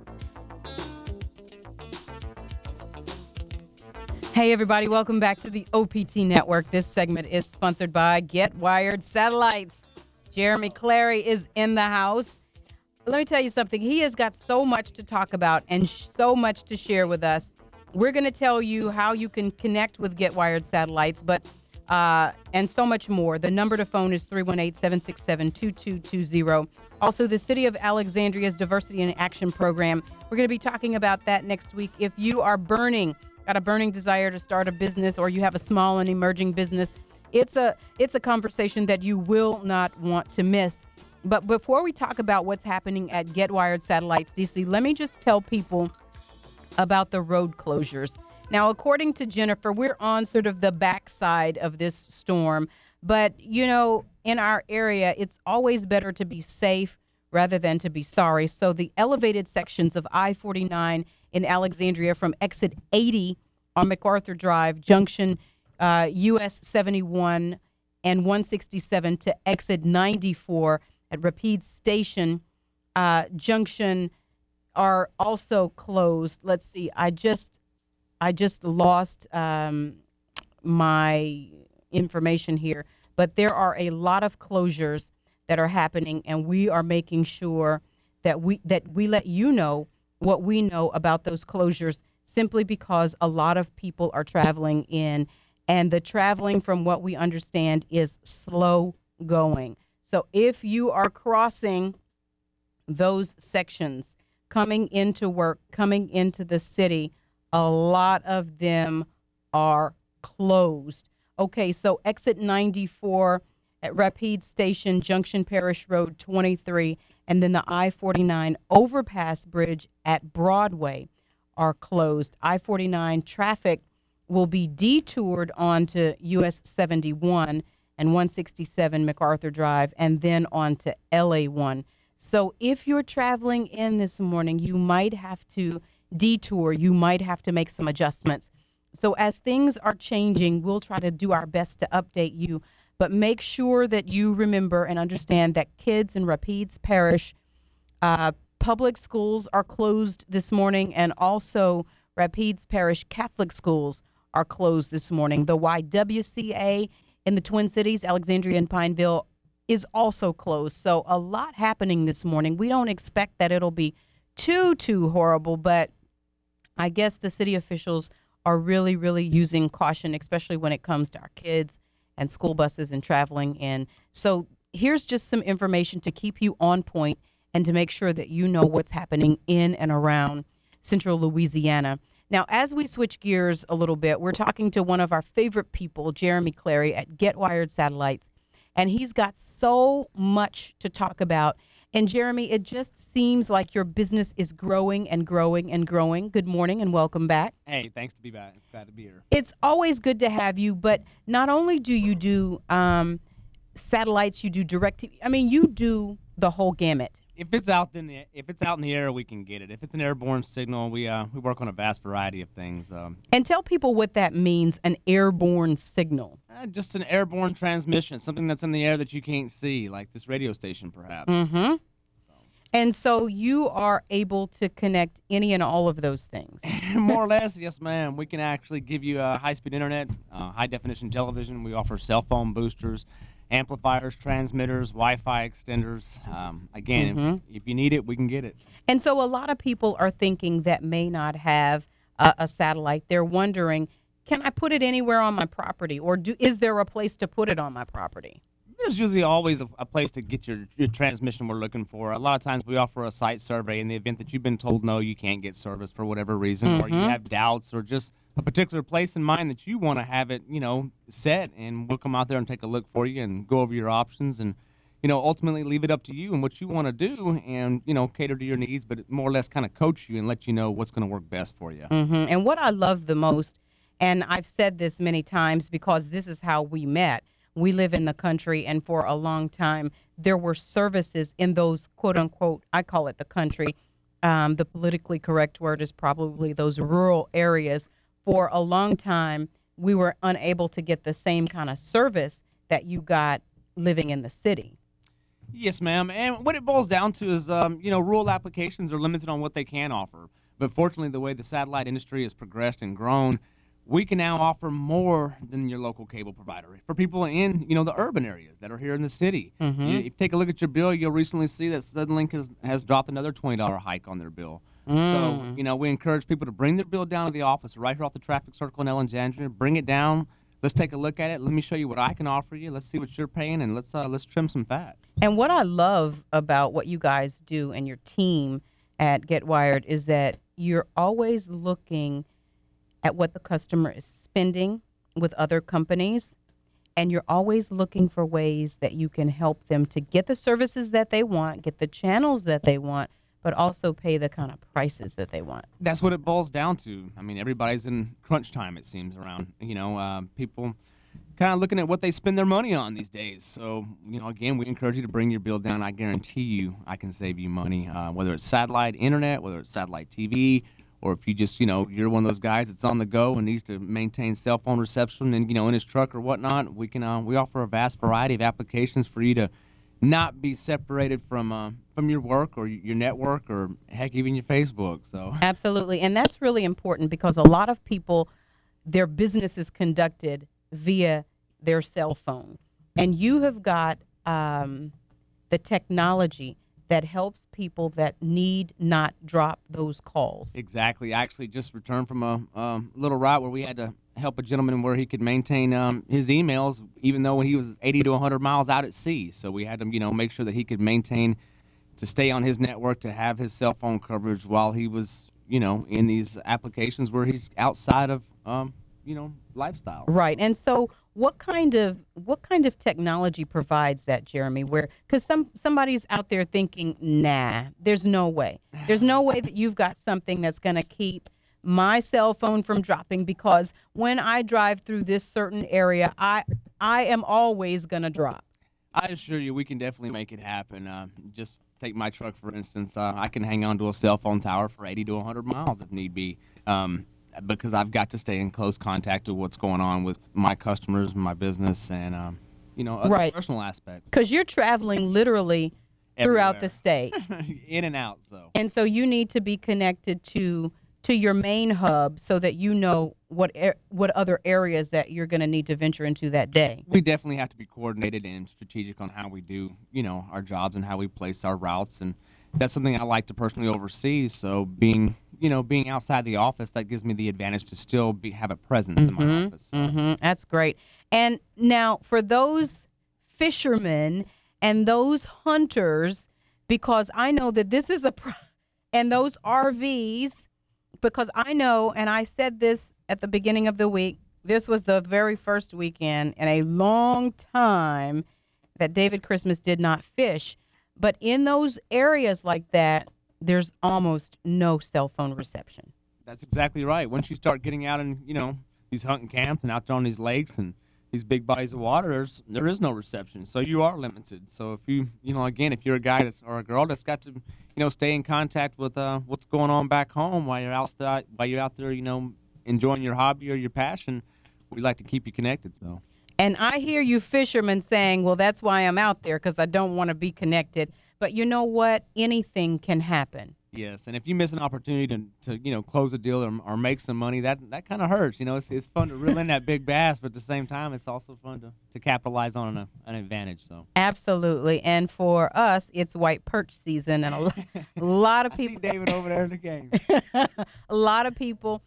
Hey, everybody. Welcome back to the OPT Network. This segment is sponsored by Get Wired Satellites. Jeremy Clary is in the house. Let me tell you something. He has got so much to talk about and so much to share with us. We're going to tell you how you can connect with Get Wired Satellites. But and so much more. The number to phone is 318-767-2220. Also, the City of Alexandria's Diversity in Action Program. We're going to be talking about that next week. If you are got a burning desire to start a business, or you have a small and emerging business, it's a conversation that you will not want to miss. But before we talk about what's happening at Get Wired Satellites DC, let me just tell people about the road closures. Now, according to Jennifer, we're on sort of the backside of this storm. But, you know, in our area, it's always better to be safe rather than to be sorry. So the elevated sections of I-49 in Alexandria from exit 80 on MacArthur Drive, junction US 71 and 167 to exit 94 at Rapide Station junction are also closed. Let's see. I just lost my information here, but there are a lot of closures that are happening, and we are making sure that we let you know what we know about those closures, simply because a lot of people are traveling in, and the traveling, from what we understand, is slow going. So if you are crossing those sections, coming into work, coming into the city, a lot of them are closed. Okay, so exit 94 at Rapide Station, Junction Parish Road 23, and then the I-49 overpass bridge at Broadway are closed. I-49 traffic will be detoured onto US 71 and 167 MacArthur Drive, and then on to LA1. So if you're traveling in this morning, you might have to detour. You might have to make some adjustments. So as things are changing, we'll try to do our best to update you. But make sure that you remember and understand that kids in Rapides Parish, public schools are closed this morning, and also Rapides Parish Catholic schools are closed this morning. The YWCA in the Twin Cities, Alexandria and Pineville, is also closed. So a lot happening this morning. We don't expect that it'll be too horrible, but I guess the city officials are really, really using caution, especially when it comes to our kids and school buses and traveling in. So here's just some information to keep you on point and to make sure that you know what's happening in and around central Louisiana. Now, as we switch gears a little bit, we're talking to one of our favorite people, Jeremy Clary at Get Wired Satellites, and he's got so much to talk about. And Jeremy, it just seems like your business is growing and growing and growing. Good morning and welcome back. Hey, thanks to be back. It's glad to be here. It's always good to have you, but not only do you do satellites, you do direct TV. I mean, you do the whole gamut. If it's out in the air, we can get it. If it's an airborne signal, we work on a vast variety of things. And tell people what that means, an airborne signal. Just an airborne transmission, something that's in the air that you can't see, like this radio station, perhaps. Mm-hmm. And so you are able to connect any and all of those things. More or less, yes, ma'am. We can actually give you high-speed internet, high-definition television. We offer cell phone boosters, amplifiers, transmitters, Wi-Fi extenders. Again, if you need it, we can get it. And so a lot of people are thinking that may not have a satellite. They're wondering, can I put it anywhere on my property, or is there a place to put it on my property? There's usually always a place to get your transmission we're looking for. A lot of times we offer a site survey in the event that you've been told no, you can't get service for whatever reason, or you have doubts, or just a particular place in mind that you want to have it, set, and we'll come out there and take a look for you and go over your options and, ultimately leave it up to you and what you want to do and, cater to your needs, but more or less kind of coach you and let you know what's going to work best for you. And what I love the most, and I've said this many times because this is how we met. We live in the country, and for a long time, there were services in those, quote unquote, I call it the country. The politically correct word is probably those rural areas. For a long time, we were unable to get the same kind of service that you got living in the city. Yes, ma'am. And what it boils down to is, rural applications are limited on what they can offer. But fortunately, the way the satellite industry has progressed and grown, we can now offer more than your local cable provider for people in, the urban areas that are here in the city. If you take a look at your bill, you'll recently see that Suddenlink has dropped another $20 hike on their bill. So, we encourage people to bring their bill down to the office right here off the traffic circle in Alexandria, bring it down, let's take a look at it. Let me show you what I can offer you. Let's see what you're paying, and let's trim some fat. And what I love about what you guys do and your team at Get Wired is that you're always looking at what the customer is spending with other companies, and you're always looking for ways that you can help them to get the services that they want, get the channels that they want, but also pay the kind of prices that they want. That's what it boils down to. I mean, everybody's in crunch time, it seems, around, people kind of looking at what they spend their money on these days. So, again, we encourage you to bring your bill down. I guarantee you I can save you money, whether it's satellite internet, whether it's satellite TV, or if you just, you're one of those guys that's on the go and needs to maintain cell phone reception and, in his truck or whatnot, we offer a vast variety of applications for you to not be separated from your work or your network or, heck, even your Facebook. So Absolutely. And that's really important because a lot of people, their business is conducted via their cell phone. And you have got the technology that helps people that need not drop those calls. Exactly. I actually just returned from a little route where we had to help a gentleman where he could maintain his emails even though he was 80 to 100 miles out at sea. So we had to, make sure that he could maintain to stay on his network, to have his cell phone coverage while he was, in these applications where he's outside of, lifestyle. Right. And so what kind of technology provides that, Jeremy? Because somebody's out there thinking, nah, there's no way. There's no way that you've got something that's going to keep my cell phone from dropping, because when I drive through this certain area, I am always going to drop. I assure you we can definitely make it happen. Just take my truck, for instance. I can hang on to a cell phone tower for 80 to 100 miles if need be. Because I've got to stay in close contact with what's going on with my customers, my business, and, other personal aspects. Because you're traveling literally throughout the state. In and out, so. And so you need to be connected to your main hub so that you know what other areas that you're going to need to venture into that day. We definitely have to be coordinated and strategic on how we do, our jobs and how we place our routes, and that's something I like to personally oversee. So being outside the office, that gives me the advantage to still have a presence in my office. So. That's great. And now for those fishermen and those hunters, because I know that this is and those RVs, because I know, and I said this at the beginning of the week, this was the very first weekend in a long time that David Christmas did not fish. But in those areas like that, there's almost no cell phone reception. That's exactly right. Once you start getting out in, these hunting camps and out there on these lakes and these big bodies of water, there is no reception. So you are limited. So if you, again, if you're a guy or a girl that's got to, stay in contact with what's going on back home while you're out there, enjoying your hobby or your passion, we'd like to keep you connected. So. And I hear you fishermen saying, well, that's why I'm out there, because I don't want to be connected. But you know what? Anything can happen. Yes, and if you miss an opportunity to close a deal or make some money, that kind of hurts. It's fun to reel in that big bass, but at the same time, it's also fun to capitalize on an advantage. So absolutely, and for us, it's white perch season, and a lot of people. I see David over there in the game. A lot of people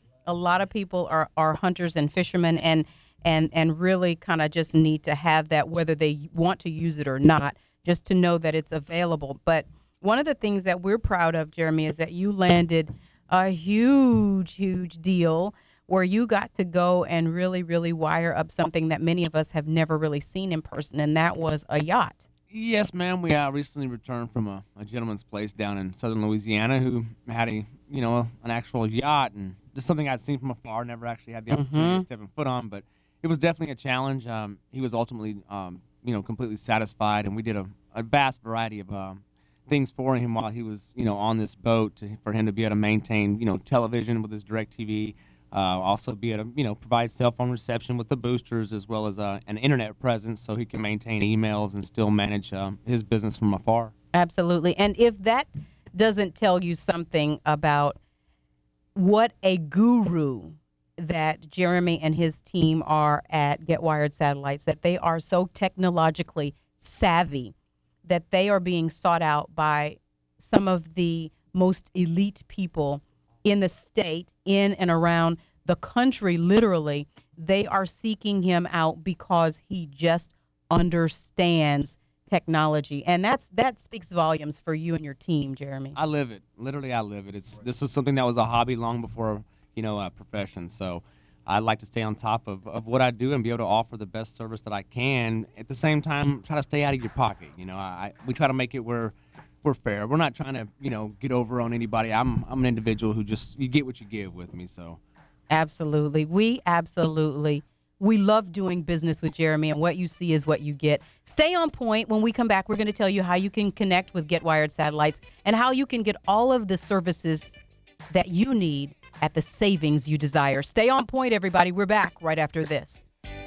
are hunters and fishermen, and really kind of just need to have that, whether they want to use it or not, just to know that it's available. But one of the things that we're proud of, Jeremy, is that you landed a huge deal where you got to go and really, really wire up something that many of us have never really seen in person, and that was a yacht. Yes, ma'am. We recently returned from a gentleman's place down in southern Louisiana who had an actual yacht, and just something I'd seen from afar, never actually had the opportunity to step foot on, but it was definitely a challenge. He was ultimately, completely satisfied, and we did a vast variety of things for him while he was, on this boat for him to be able to maintain, television with his DirecTV, also be able to, provide cell phone reception with the boosters as well as an internet presence so he can maintain emails and still manage his business from afar. Absolutely. And if that doesn't tell you something about what a guru that Jeremy and his team are at Get Wired Satellites, that they are so technologically savvy that they are being sought out by some of the most elite people in the state, in and around the country, literally, They are seeking him out because he just understands technology, and that speaks volumes for you and your team, Jeremy. I live it. Literally, I live it. This was something that was a hobby long before, a profession. So I like to stay on top of what I do and be able to offer the best service that I can. At the same time, try to stay out of your pocket. We try to make it where we're fair. We're not trying to, get over on anybody. I'm an individual who just, you get what you give with me. So absolutely. We love doing business with Jeremy, and what you see is what you get. Stay on point. When we come back, we're going to tell you how you can connect with Get Wired Satellites and how you can get all of the services that you need at the savings you desire. Stay on point, everybody. We're back right after this.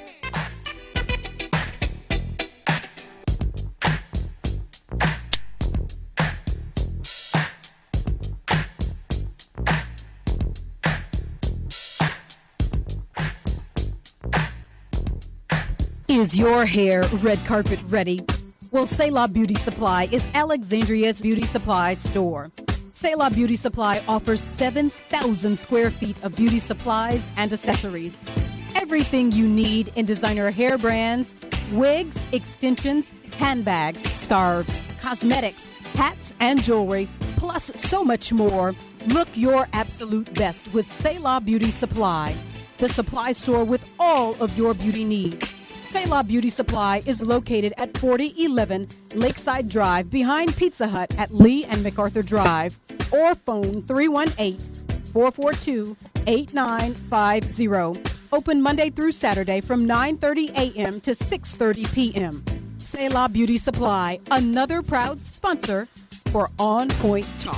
Is your hair red carpet ready? Well, Selah Beauty Supply is Alexandria's beauty supply store. Selah Beauty Supply offers 7,000 square feet of beauty supplies and accessories. Everything you need in designer hair brands, wigs, extensions, handbags, scarves, cosmetics, hats, and jewelry, plus so much more. Look your absolute best with Selah Beauty Supply, the supply store with all of your beauty needs. Selah Beauty Supply is located at 4011 Lakeside Drive behind Pizza Hut at Lee and MacArthur Drive, or phone 318-442-8950. Open Monday through Saturday from 9:30 a.m. to 6:30 p.m. Selah Beauty Supply, another proud sponsor for On Point Talk.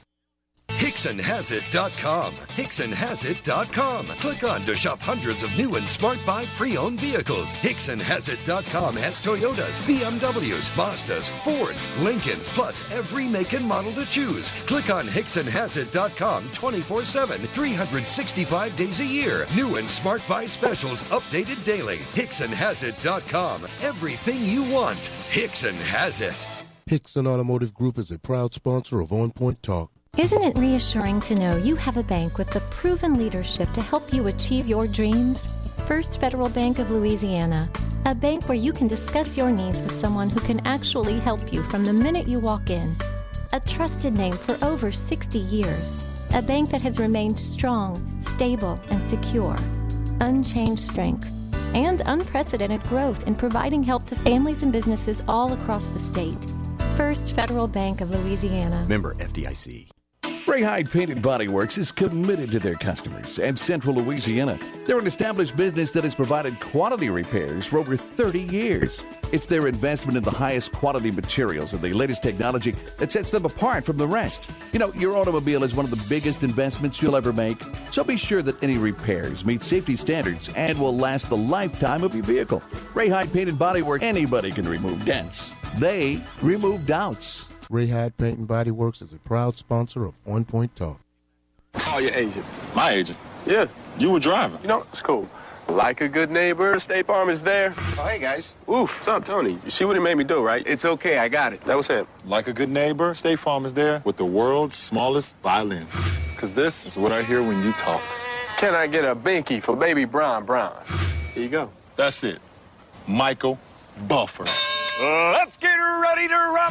HicksonHasIt.com. HicksonHasIt.com. Click on to shop hundreds of new and Smart Buy pre-owned vehicles. HicksonHasIt.com has Toyotas, BMWs, Mazdas, Fords, Lincolns, plus every make and model to choose. Click on HicksonHasIt.com 24/7, 365 days a year. New and Smart Buy specials updated daily. HicksonHasIt.com. Everything you want. Hickson has it. Hickson Automotive Group is a proud sponsor of On Point Talk. Isn't it reassuring to know you have a bank with the proven leadership to help you achieve your dreams? First Federal Bank of Louisiana, a bank where you can discuss your needs with someone who can actually help you from the minute you walk in. A trusted name for over 60 years, a bank that has remained strong, stable, and secure. Unchanged strength and unprecedented growth in providing help to families and businesses all across the state. First Federal Bank of Louisiana. Member FDIC. Ray Hyde Painted Body Works is committed to their customers and Central Louisiana. They're an established business that has provided quality repairs for over 30 years. It's their investment in the highest quality materials and the latest technology that sets them apart from the rest. Your automobile is one of the biggest investments you'll ever make, so be sure that any repairs meet safety standards and will last the lifetime of your vehicle. Ray Hyde Painted Body Works, anybody can remove dents. They remove doubts. Ray Hyde Paint and Body Works is a proud sponsor of On Point Talk. Call your agent. My agent? Yeah. You were driving. It's cool. Like a good neighbor, State Farm is there. Oh, hey, guys. Oof, what's up, Tony? You see what he made me do, right? It's okay, I got it. That was him. Like a good neighbor, State Farm is there with the world's smallest violin. Because this is what I hear when you talk. Can I get a binky for baby Brown? Here you go. That's it. Michael Buffer. Let's get ready to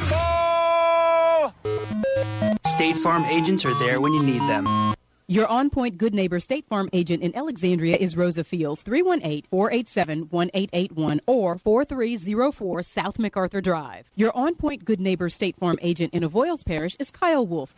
rumble! State Farm agents are there when you need them. Your On Point Good Neighbor State Farm agent in Alexandria is Rosa Fields, 318-487-1881 or 4304 South MacArthur Drive. Your On Point Good Neighbor State Farm agent in Avoyles Parish is Kyle Wolf,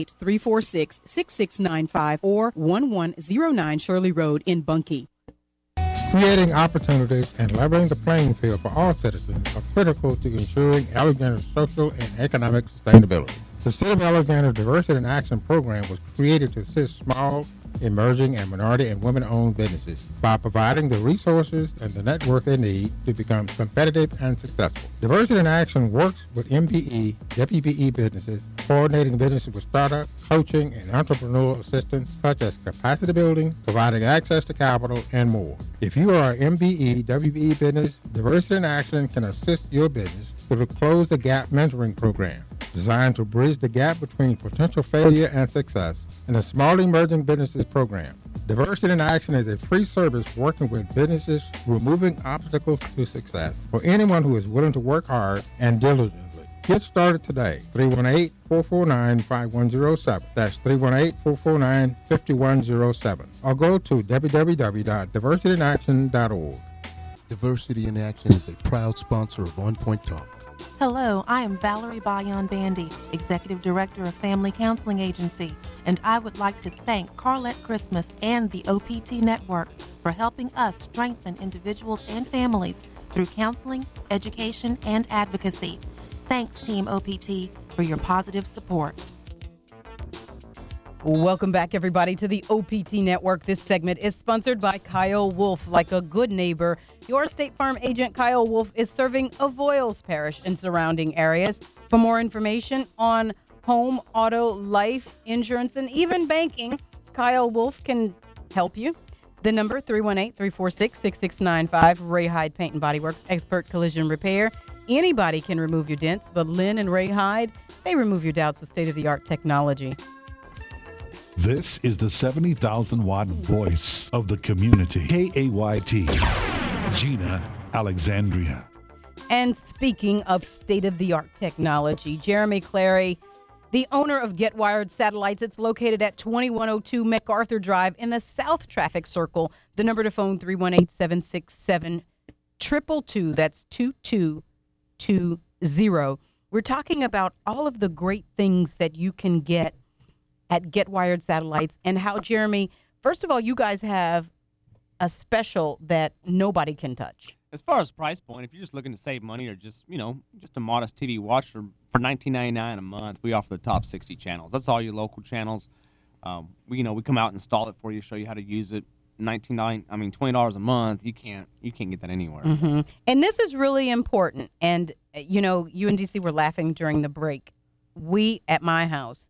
318-346-6695 or 1109 Shirley Road in Bunkie. Creating opportunities and leveling the playing field for all citizens are critical to ensuring Alexandria's social and economic sustainability. The City of Alexandria Diversity in Action program was created to assist small, emerging, and minority and women-owned businesses by providing the resources and the network they need to become competitive and successful. Diversity in Action works with MBE, WBE businesses, coordinating businesses with startup, coaching, and entrepreneurial assistance such as capacity building, providing access to capital, and more. If you are an MBE, WBE business, Diversity in Action can assist your business through the Close the Gap mentoring program, designed to bridge the gap between potential failure and success, and the Small Emerging Businesses program, Diversity in Action is a free service working with businesses removing obstacles to success for anyone who is willing to work hard and diligently. Get started today. 318-449-5107. That's 318-449-5107. Or go to www.diversityinaction.org. Diversity in Action is a proud sponsor of On Point Talk. Hello, I am Valerie Bayon Bandy, Executive Director of Family Counseling Agency, and I would like to thank Carlette Christmas and the OPT Network for helping us strengthen individuals and families through counseling, education, and advocacy. Thanks, Team OPT, for your positive support. Welcome back, everybody, to the OPT Network. This segment is sponsored by Kyle Wolf. Like a good neighbor, your State Farm agent, Kyle Wolf, is serving Avoyles Parish and surrounding areas. For more information on home, auto, life, insurance, and even banking, Kyle Wolf can help you. The number, 318-346-6695. Ray Hyde Paint and Body Works, expert collision repair. Anybody can remove your dents, but Lynn and Ray Hyde, they remove your doubts with state-of-the-art technology. This is the 70,000-watt voice of the community. KAYT, Gina Alexandria. And speaking of state-of-the-art technology, Jeremy Clary, the owner of Get Wired Satellites, it's located at 2102 MacArthur Drive in the South Traffic Circle. The number to phone, 318-767-222. That's 2220. We're talking about all of the great things that you can get at Get Wired Satellites and how, Jeremy, first of all, you guys have a special that nobody can touch. As far as price point, if you're just looking to save money or just, just a modest TV watch for $19.99 a month, we offer the top 60 channels. That's all your local channels. We come out and install it for you, show you how to use it. $20 a month, you can't get that anywhere. Mm-hmm. And this is really important. And you and DC were laughing during the break. We at my house,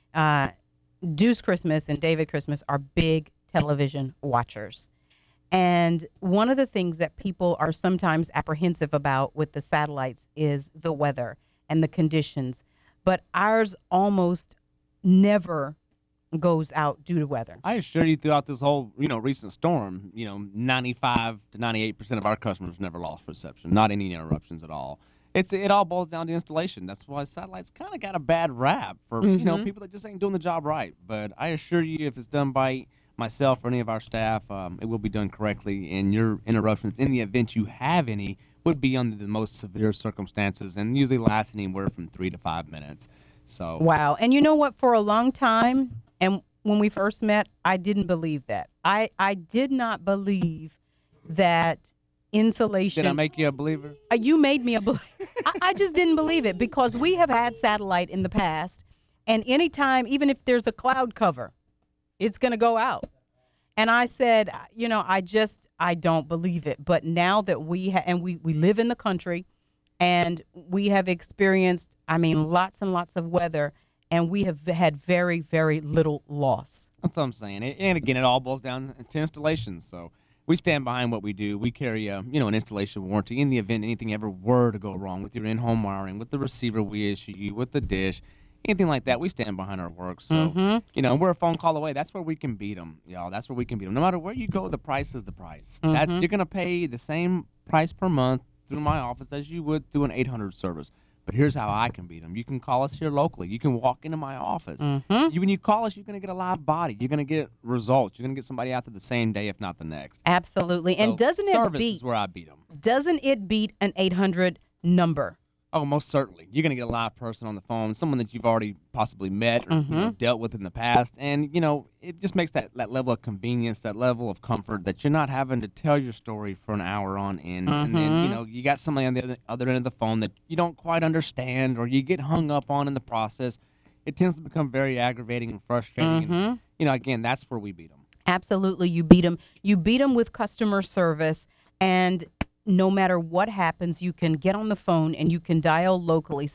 Deuce Christmas and David Christmas are big television watchers. And one of the things that people are sometimes apprehensive about with the satellites is the weather and the conditions. But ours almost never goes out due to weather. I assure you, throughout this whole, recent storm, 95 to 98% of our customers never lost reception, not any interruptions at all. It all boils down to installation. That's why satellites kind of got a bad rap for, people that just ain't doing the job right. But I assure you, if it's done by myself or any of our staff, it will be done correctly, and your interruptions, in the event you have any, would be under the most severe circumstances and usually last anywhere from 3 to 5 minutes. So wow. And you know what? For a long time, and when we first met, I didn't believe that. I did not believe that insulation. Did I make you a believer? You made me a believer. I just didn't believe it because we have had satellite in the past, and anytime, even if there's a cloud cover, it's going to go out. And I said, I don't believe it. But now that we live in the country, and we have experienced, lots and lots of weather, and we have had very, very little loss. That's what I'm saying. And again, it all boils down to installations. So we stand behind what we do. We carry an installation warranty in the event anything ever were to go wrong with your in-home wiring, with the receiver we issue you, with the dish, anything like that. We stand behind our work. So, we're a phone call away. That's where we can beat them, y'all. That's where we can beat them. No matter where you go, the price is the price. Mm-hmm. You're going to pay the same price per month through my office as you would through an 800 service. But here's how I can beat them. You can call us here locally. You can walk into my office. Mm-hmm. When you call us, you're going to get a live body. You're going to get results. You're going to get somebody out there the same day, if not the next. Absolutely. So and doesn't it service beat? Is where I beat them. Doesn't it beat an 800 number? Oh, most certainly. You're going to get a live person on the phone, someone that you've already possibly met or dealt with in the past. And, it just makes that level of convenience, that level of comfort that you're not having to tell your story for an hour on end. And then, you got somebody on the other end of the phone that you don't quite understand or you get hung up on in the process. It tends to become very aggravating and frustrating. And, again, that's where we beat them. Absolutely. You beat them. You beat them with customer service. And no matter what happens, you can get on the phone and you can dial locally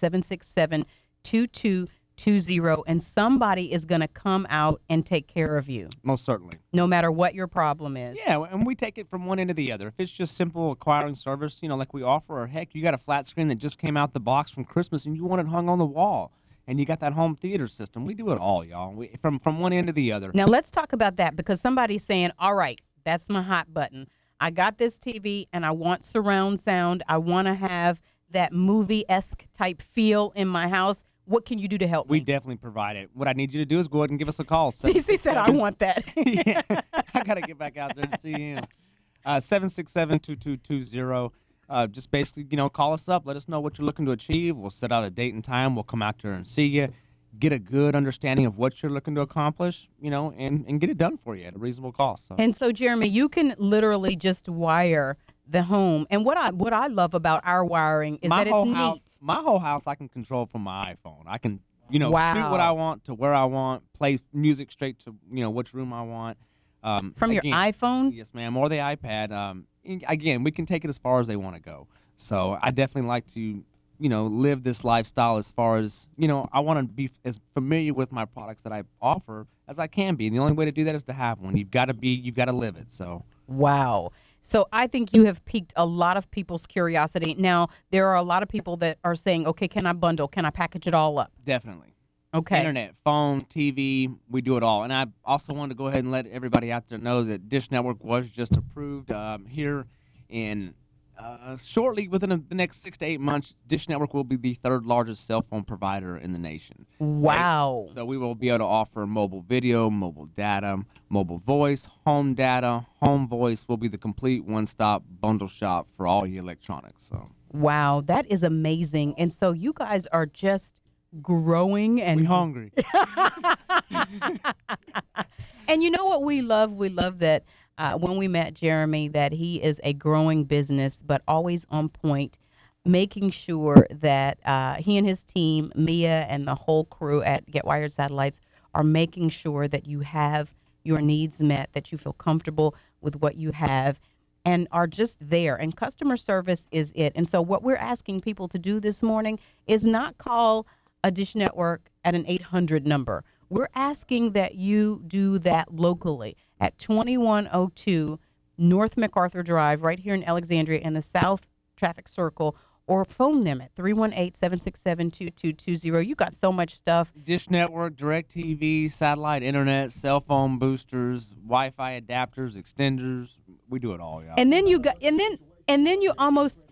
767-2220, and somebody is going to come out and take care of you. Most certainly. No matter what your problem is. Yeah, and we take it from one end to the other. If it's just simple acquiring service, like we offer, or heck, you got a flat screen that just came out the box from Christmas and you want it hung on the wall. and you got that home theater system. We do it all, y'all. From one end to the other. Now let's talk about that, because somebody's saying, all right, that's my hot button. I got this TV and I want surround sound. I want to have that movie-esque type feel in my house. What can you do to help me? We definitely provide it. What I need you to do is go ahead and give us a call. DC said, I want that. Yeah, I got to get back out there to see him. 767-2220. Just basically, call us up. Let us know what you're looking to achieve. We'll set out a date and time. We'll come out there and see you, get a good understanding of what you're looking to accomplish, and get it done for you at a reasonable cost. So. And so, Jeremy, you can literally just wire the home. And what I love about our wiring is that it's neat. My whole house I can control from my iPhone. I can, shoot Wow. what I want to where I want, play music straight to, which room I want. From your iPhone? Yes, ma'am, or the iPad. Again, we can take it as far as they want to go. So I definitely like to, live this lifestyle as far as, I want to be as familiar with my products that I offer as I can be. And the only way to do that is to have one. You've got to live it. So. Wow. So I think you have piqued a lot of people's curiosity. Now, there are a lot of people that are saying, okay, can I bundle? Can I package it all up? Definitely. Okay. Internet, phone, TV, we do it all. And I also wanted to go ahead and let everybody out there know that Dish Network was just approved here in shortly within the next 6 to 8 months. Dish Network will be the third largest cell phone provider in the nation. Wow. Right? So we will be able to offer mobile video, mobile data, mobile voice, home data, home voice. Will be the complete one-stop bundle shop for all your electronics. So. Wow, that is amazing. And so you guys are just growing and we hungry. And you know what we love? We love that when we met Jeremy, that he is a growing business, but always on point, making sure that he and his team, Mia and the whole crew at Get Wired Satellites, are making sure that you have your needs met, that you feel comfortable with what you have, and are just there. And customer service is it. And so what we're asking people to do this morning is not call a Dish Network at an 800 number. We're asking that you do that locally at 2102 North MacArthur Drive, right here in Alexandria in the South Traffic Circle, or phone them at 318-767-2220. You got so much stuff. Dish Network, DirecTV, satellite internet, cell phone boosters, Wi-Fi adapters, extenders. We do it all, y'all. And then you almost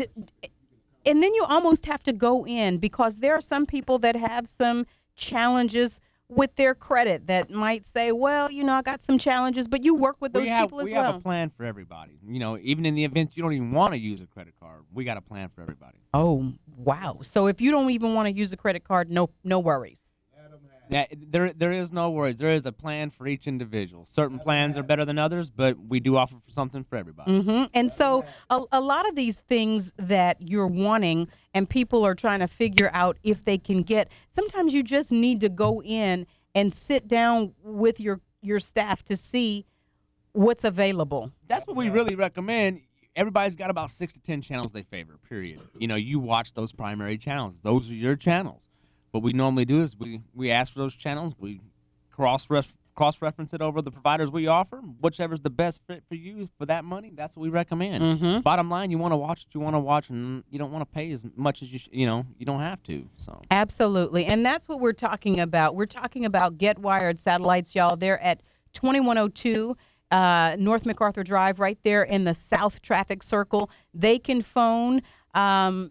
have to go in, because there are some people that have some challenges with their credit that might say, well, I got some challenges, but you work with those people as well. We have a plan for everybody. Even in the event you don't even want to use a credit card, we got a plan for everybody. Oh, wow. So if you don't even want to use a credit card, no worries. Yeah, there is no worries. There is a plan for each individual. Certain plans are better than others, but we do offer something for everybody. Mm-hmm. And so a lot of these things that you're wanting and people are trying to figure out if they can get, sometimes you just need to go in and sit down with your staff to see what's available. That's what we really recommend. Everybody's got about 6 to 10 channels they favor, period. You watch those primary channels. Those are your channels. What we normally do is we ask for those channels. We cross-reference it over the providers we offer. Whichever's the best fit for you for that money, that's what we recommend. Mm-hmm. Bottom line, you want to watch what you want to watch, and you don't want to pay as much as you don't have to. So absolutely, and that's what we're talking about. We're talking about Get Wired Satellites, y'all. They're at 2102 North MacArthur Drive, right there in the South Traffic Circle. They can phone from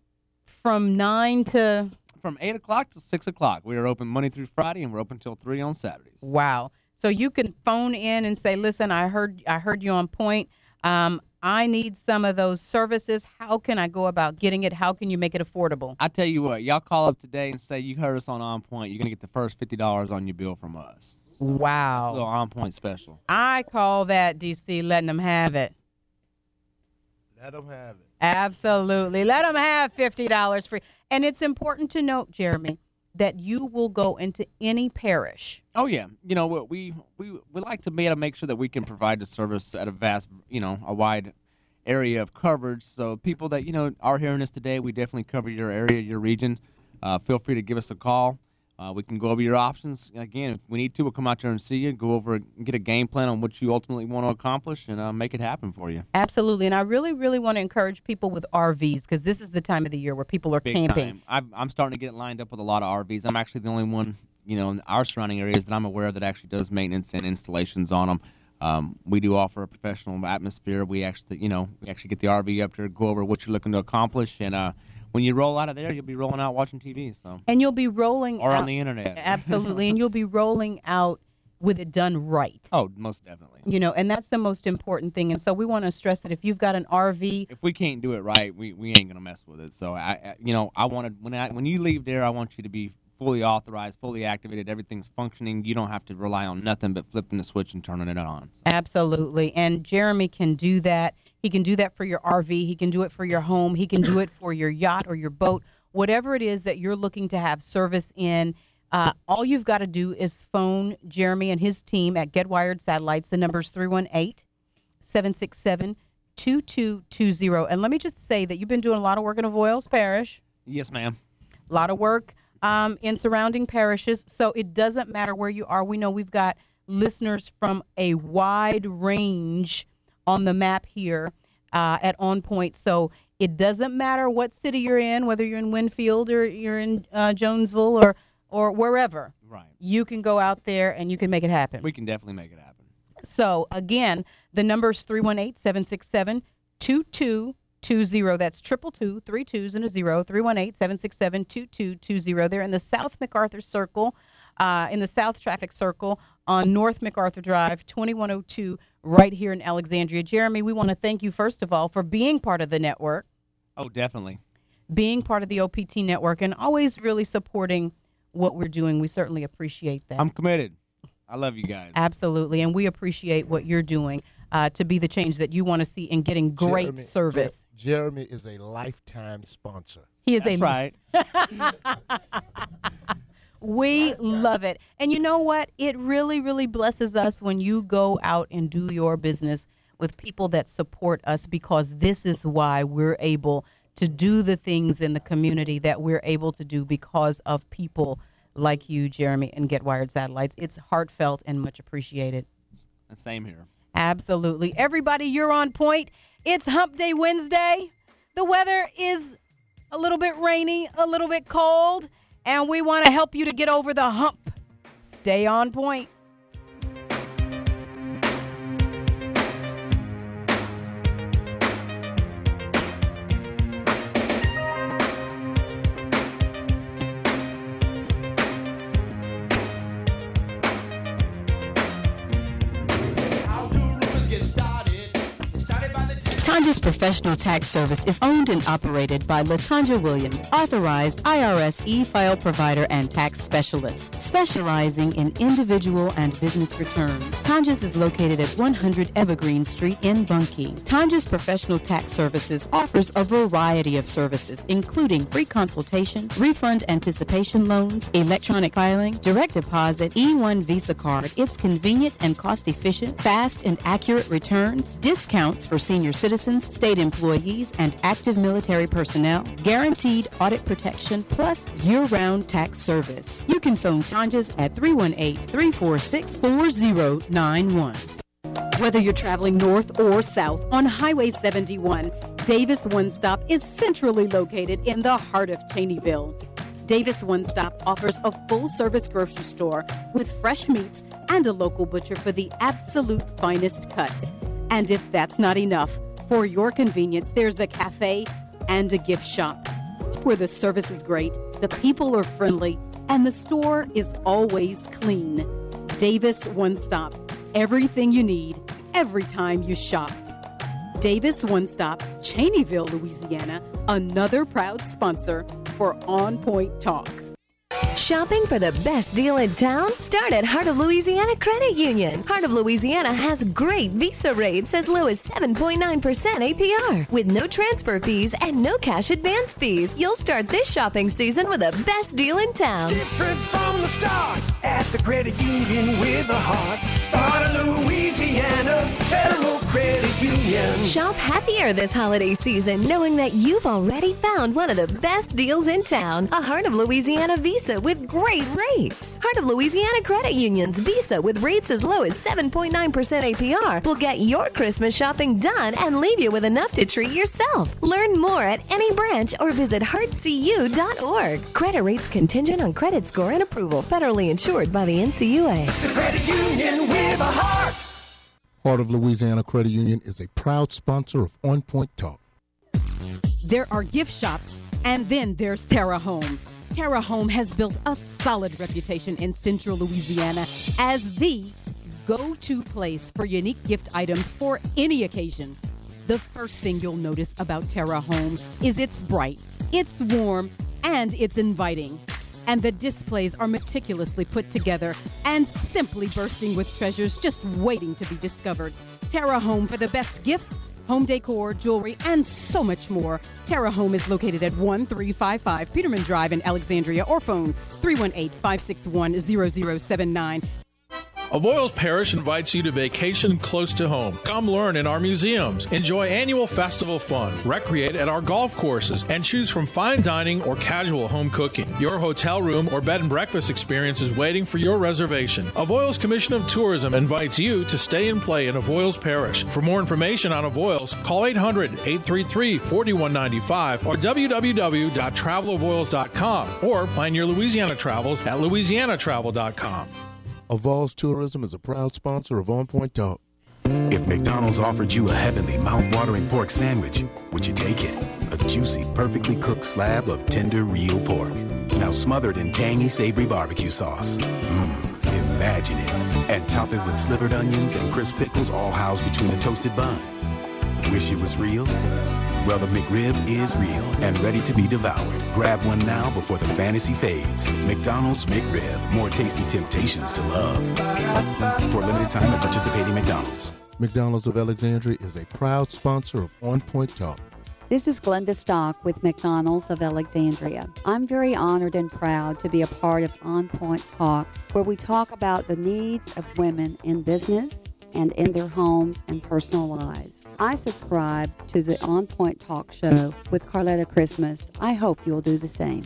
8 o'clock to 6 o'clock. We are open Monday through Friday, and we're open till 3 on Saturdays. Wow. So you can phone in and say, listen, I heard you on point. I need some of those services. How can I go about getting it? How can you make it affordable? I tell you what, y'all call up today and say you heard us on Point. You're going to get the first $50 on your bill from us. Wow. It's a little On Point special. I call that, DC, letting them have it. Let them have it. Absolutely. Let them have $50 free. And it's important to note, Jeremy, that you will go into any parish. Oh, yeah. We like to be able to make sure that we can provide the service at a vast, a wide area of coverage. So people that, are hearing us today, we definitely cover your area, your region. Feel free to give us a call. We can go over your options. Again, if we need to, we'll come out there and see you, go over and get a game plan on what you ultimately want to accomplish, and make it happen for you. Absolutely. And I really, really want to encourage people with RVs, because this is the time of the year where people are Big camping. time. I'm starting to get lined up with a lot of RVs. I'm actually the only one, in our surrounding areas that I'm aware of that actually does maintenance and installations on them. We do offer a professional atmosphere. We actually get the RV up there, go over what you're looking to accomplish, and when you roll out of there, you'll be rolling out watching TV. And you'll be rolling or out, on the internet. Absolutely. And you'll be rolling out with it done right. Oh, most definitely. And that's the most important thing. And so we want to stress that if you've got an RV, if we can't do it right, we ain't gonna mess with it. So I wanted when you leave there, I want you to be fully authorized, fully activated. Everything's functioning. You don't have to rely on nothing but flipping the switch and turning it on. Absolutely. And Jeremy can do that. He can do that for your RV. He can do it for your home. He can do it for your yacht or your boat. Whatever it is that you're looking to have service in, all you've got to do is phone Jeremy and his team at Get Wired Satellites. The number's 318-767-2220. And let me just say that you've been doing a lot of work in Avoyelles Parish. Yes, ma'am. A lot of work in surrounding parishes. So it doesn't matter where you are. We know we've got listeners from a wide range on the map here at On Point. So it doesn't matter what city you're in, whether you're in Winfield or you're in Jonesville or wherever. Right. You can go out there and you can make it happen. We can definitely make it happen. So, again, the number is 318-767-2220. That's 222, 3 2s and a 0, 318-767-2220. They're in the South MacArthur Circle, in the South Traffic Circle on North MacArthur Drive, 2102, right here in Alexandria. Jeremy, we want to thank you, first of all, for being part of the network. Oh, definitely. Being part of the OPT network and always really supporting what we're doing. We certainly appreciate that. I'm committed. I love you guys. Absolutely. And we appreciate what you're doing to be the change that you want to see in getting great service. Jeremy is a lifetime sponsor. He is That's right. We love it. And you know what? It really, really blesses us when you go out and do your business with people that support us, because this is why we're able to do the things in the community that we're able to do because of people like you, Jeremy, and Get Wired Satellites. It's heartfelt and much appreciated. Same here. Absolutely. Everybody, you're on point. It's Hump Day Wednesday. The weather is a little bit rainy, a little bit cold, and we want to help you to get over the hump. Stay on point. Latanja's Professional Tax Service is owned and operated by Latanja Williams, authorized IRS e-file provider and tax specialist, specializing in individual and business returns. Tanja's is located at 100 Evergreen Street in Bunkie. Tanja's Professional Tax Services offers a variety of services, including free consultation, refund anticipation loans, electronic filing, direct deposit, E1 Visa card. It's convenient and cost-efficient, fast and accurate returns, discounts for senior citizens, state employees, and active military personnel, guaranteed audit protection, plus year-round tax service. You can phone Tanja's at 318-346-4091. Whether you're traveling north or south on Highway 71, Davis One Stop is centrally located in the heart of Cheneyville. Davis One Stop offers a full-service grocery store with fresh meats and a local butcher for the absolute finest cuts. And if that's not enough, for your convenience, there's a cafe and a gift shop where the service is great, the people are friendly, and the store is always clean. Davis One Stop. Everything you need, every time you shop. Davis One Stop, Cheneyville, Louisiana, another proud sponsor for On Point Talk. Shopping for the best deal in town? Start at Heart of Louisiana Credit Union. Heart of Louisiana has great Visa rates as low as 7.9% APR with no transfer fees and no cash advance fees. You'll start this shopping season with the best deal in town. Different from the start at the credit union with a heart. Heart of Louisiana, Federal Credit Union. Shop happier this holiday season, knowing that you've already found one of the best deals in town. A Heart of Louisiana Visa with great rates. Heart of Louisiana Credit Union's Visa with rates as low as 7.9% APR will get your Christmas shopping done and leave you with enough to treat yourself. Learn more at any branch or visit heartcu.org. Credit rates contingent on credit score and approval. Federally insured by the NCUA. The Credit Union with a heart. Heart of Louisiana Credit Union is a proud sponsor of On Point Talk. There are gift shops, and then there's Terra Home. Terra Home has built a solid reputation in Central Louisiana as the go-to place for unique gift items for any occasion. The first thing you'll notice about Terra Home is it's bright, it's warm, and it's inviting. And the displays are meticulously put together and simply bursting with treasures just waiting to be discovered. Terra Home for the best gifts, home decor, jewelry, and so much more. Terra Home is located at 1355 Peterman Drive in Alexandria, or phone 318-561-0079. Avoyelles Parish invites you to vacation close to home. Come learn in our museums, enjoy annual festival fun, recreate at our golf courses, and choose from fine dining or casual home cooking. Your hotel room or bed and breakfast experience is waiting for your reservation. Avoyelles Commission of Tourism invites you to stay and play in Avoyelles Parish. For more information on Avoyelles, call 800-833-4195 or www.travelavoyelles.com or plan your Louisiana travels at louisianatravel.com. Avoyelles Tourism is a proud sponsor of On Point Talk. If McDonald's offered you a heavenly, mouth-watering pork sandwich, would you take it? A juicy, perfectly cooked slab of tender, real pork. Now smothered in tangy, savory barbecue sauce. Imagine it. And top it with slivered onions and crisp pickles all housed between a toasted bun. Wish it was real? Well, the McRib is real and ready to be devoured. Grab one now before the fantasy fades. McDonald's McRib. More tasty temptations to love. For a limited time at participating McDonald's. McDonald's of Alexandria is a proud sponsor of On Point Talk. This is Glenda Stock with McDonald's of Alexandria. I'm very honored and proud to be a part of On Point Talk, where we talk about the needs of women in business and in their homes and personal lives. I subscribe to the On Point Talk show with Carletta Christmas. I hope you'll do the same.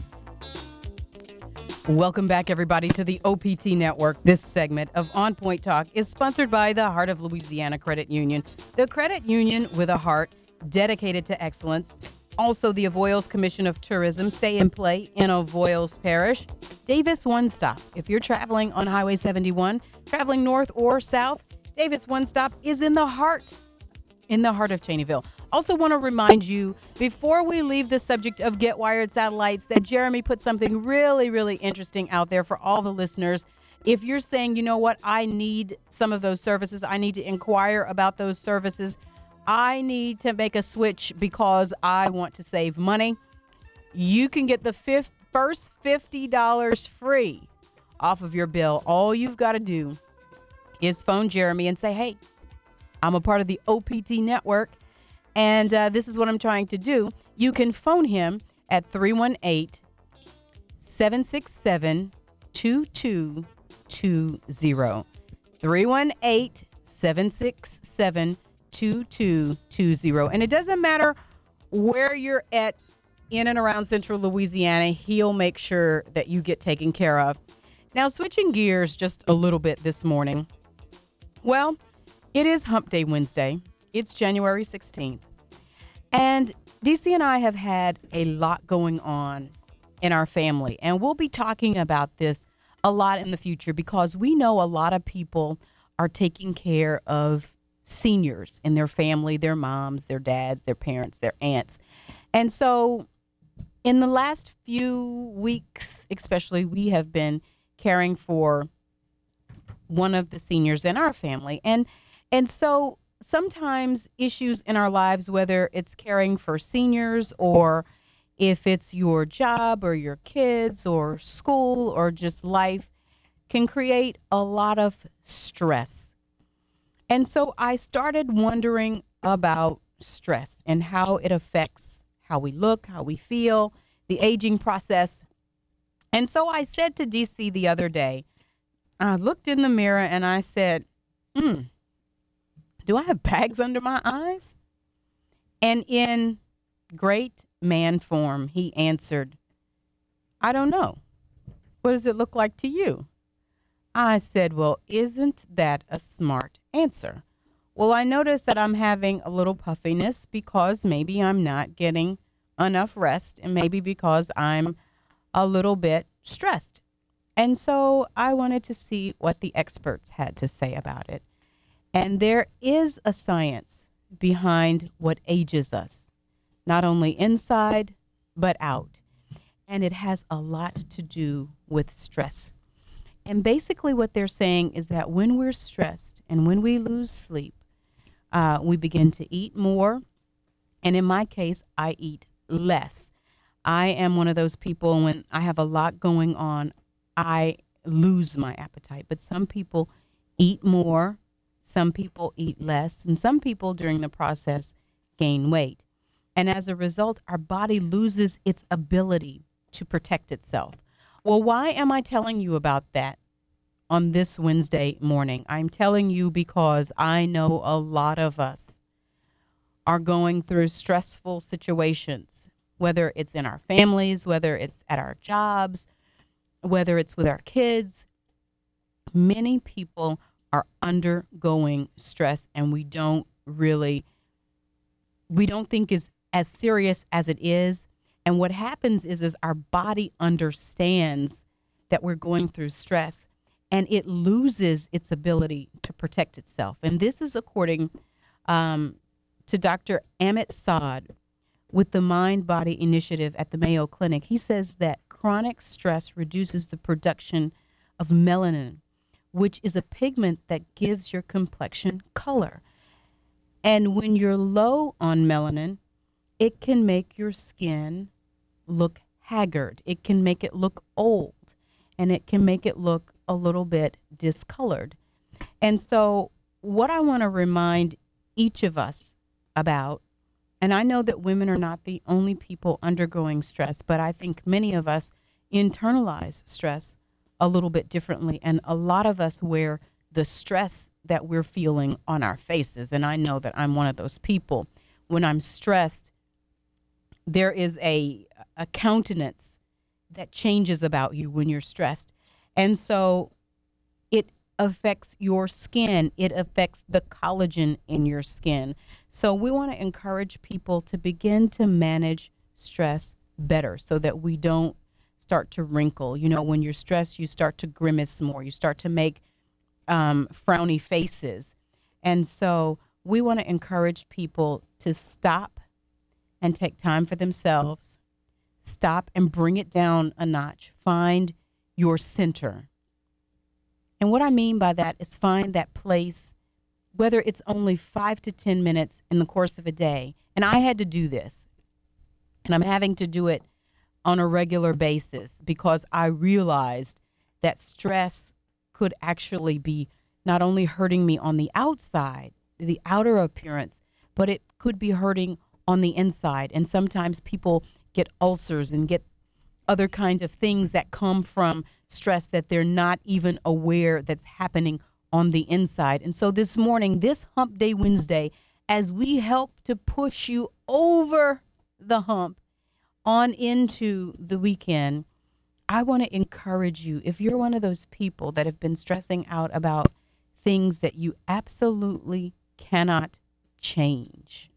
Welcome back, everybody, to the OPT Network. This segment of On Point Talk is sponsored by the Heart of Louisiana Credit Union, the credit union with a heart dedicated to excellence. Also, the Avoyelles Commission of Tourism, Stay and Play in Avoyelles Parish. Davis One Stop. If you're traveling on Highway 71, traveling north or south, Davis One Stop is in the heart of Cheneyville. Also want to remind you, before we leave the subject of Get Wired satellites, that Jeremy put something really, really interesting out there for all the listeners. If you're saying, you know what, I need some of those services, I need to inquire about those services, I need to make a switch because I want to save money, you can get the first $50 free off of your bill. All you've got to do is phone Jeremy and say, hey, I'm a part of the OPT network, and this is what I'm trying to do. You can phone him at 318-767-2220. 318-767-2220. And it doesn't matter where you're at in and around Central Louisiana, he'll make sure that you get taken care of. Now, switching gears just a little bit this morning. Well, it is Hump Day Wednesday. It's January 16th. And DC and I have had a lot going on in our family. And we'll be talking about this a lot in the future because we know a lot of people are taking care of seniors in their family, their moms, their dads, their parents, their aunts. And so in the last few weeks, especially, we have been caring for one of the seniors in our family. And so sometimes issues in our lives, whether it's caring for seniors or if it's your job or your kids or school or just life, can create a lot of stress. And so I started wondering about stress and how it affects how we look, how we feel, the aging process. And so I said to DC the other day, I looked in the mirror and I said, do I have bags under my eyes? And in great man form, he answered, I don't know. What does it look like to you? I said, well, isn't that a smart answer? Well, I noticed that I'm having a little puffiness because maybe I'm not getting enough rest and maybe because I'm a little bit stressed. And so I wanted to see what the experts had to say about it. And there is a science behind what ages us, not only inside, but out. And it has a lot to do with stress. And basically what they're saying is that when we're stressed and when we lose sleep, we begin to eat more. And in my case, I eat less. I am one of those people, when I have a lot going on, I lose my appetite. But some people eat more, some people eat less, and some people during the process gain weight. And as a result, our body loses its ability to protect itself. Well, why am I telling you about that on this Wednesday morning? I'm telling you because I know a lot of us are going through stressful situations, whether it's in our families, whether it's at our jobs, whether it's with our kids. Many people are undergoing stress, and we don't think is as serious as it is. And what happens is our body understands that we're going through stress, and it loses its ability to protect itself. And this is according to Dr. Amit Saad with the Mind Body Initiative at the Mayo Clinic. He says that chronic stress reduces the production of melanin, which is a pigment that gives your complexion color. And when you're low on melanin, it can make your skin look haggard. It can make it look old, and it can make it look a little bit discolored. And so what I want to remind each of us about, and I know that women are not the only people undergoing stress, but I think many of us internalize stress a little bit differently. And a lot of us wear the stress that we're feeling on our faces. And I know that I'm one of those people. When I'm stressed, there is a countenance that changes about you when you're stressed. And so it affects your skin. It affects the collagen in your skin. So we want to encourage people to begin to manage stress better so that we don't start to wrinkle. You know, when you're stressed, you start to grimace more. You start to make frowny faces. And so we want to encourage people to stop and take time for themselves. Stop and bring it down a notch. Find your center. And what I mean by that is find that place, whether it's only 5 to 10 minutes in the course of a day. And I had to do this, and I'm having to do it on a regular basis because I realized that stress could actually be not only hurting me on the outside, the outer appearance, but it could be hurting on the inside. And sometimes people get ulcers and get other kinds of things that come from stress that they're not even aware that's happening on the inside. And so this morning, this Hump Day Wednesday, as we help to push you over the hump on into the weekend, I want to encourage you, if you're one of those people that have been stressing out about things that you absolutely cannot change,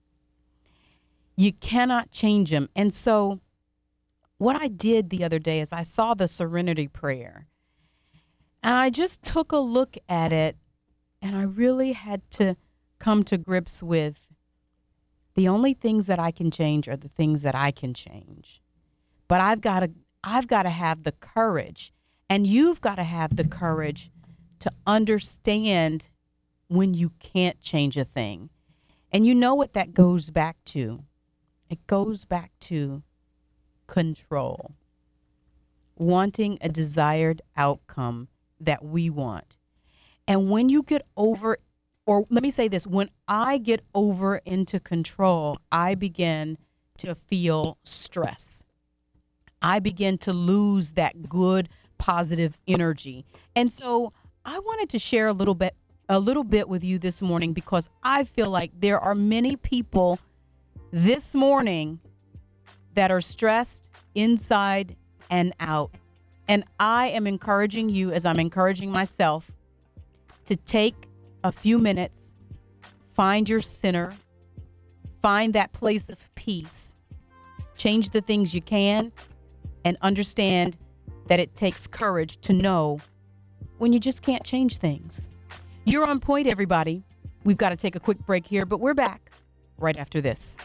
you cannot change them. And so what I did the other day is I saw the Serenity Prayer, and I just took a look at it, and I really had to come to grips with the only things that I can change are the things that I can change. But I've got to have the courage, and you've got to have the courage to understand when you can't change a thing. And you know what that goes back to? It goes back to control, wanting a desired outcome that we want. And when you get over, or let me say this, when I get over into control, I begin to feel stress. I begin to lose that good, positive energy. And so I wanted to share a little bit a little bit with you this morning because I feel like there are many people this morning that are stressed inside and out. And I am encouraging you, as I'm encouraging myself, to take a few minutes, find your center, find that place of peace, change the things you can, and understand that it takes courage to know when you just can't change things. You're on point, everybody. We've got to take a quick break here, but we're back right after this.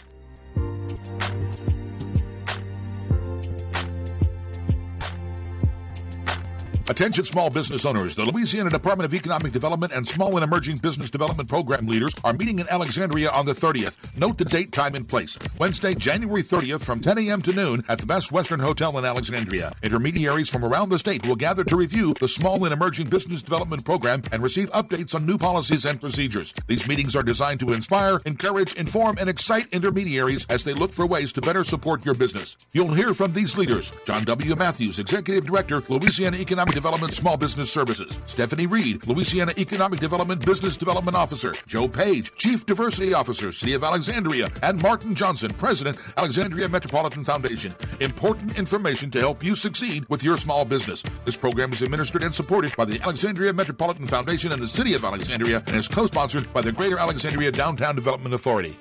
Attention small business owners. The Louisiana Department of Economic Development and Small and Emerging Business Development Program leaders are meeting in Alexandria on the 30th. Note the date, time, and place. Wednesday, January 30th from 10 a.m. to noon at the Best Western Hotel in Alexandria. Intermediaries from around the state will gather to review the Small and Emerging Business Development Program and receive updates on new policies and procedures. These meetings are designed to inspire, encourage, inform, and excite intermediaries as they look for ways to better support your business. You'll hear from these leaders: John W. Matthews, Executive Director, Louisiana Economic Development Small Business Services; Stephanie Reed, Louisiana Economic Development Business Development Officer; Joe Page, Chief Diversity Officer, City of Alexandria; and Martin Johnson, President, Alexandria Metropolitan Foundation. Important information to help you succeed with your small business. This program is administered and supported by the Alexandria Metropolitan Foundation and the City of Alexandria and is co-sponsored by the Greater Alexandria Downtown Development Authority.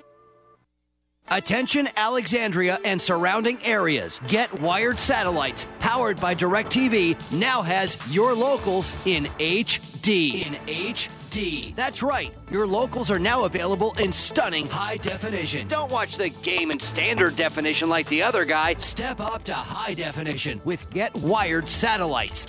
Attention Alexandria and surrounding areas. Get Wired Satellites, powered by DirecTV, now has your locals in HD. That's right. Your locals are now available in stunning high definition. Don't watch the game in standard definition like the other guy. Step up to high definition with Get Wired Satellites.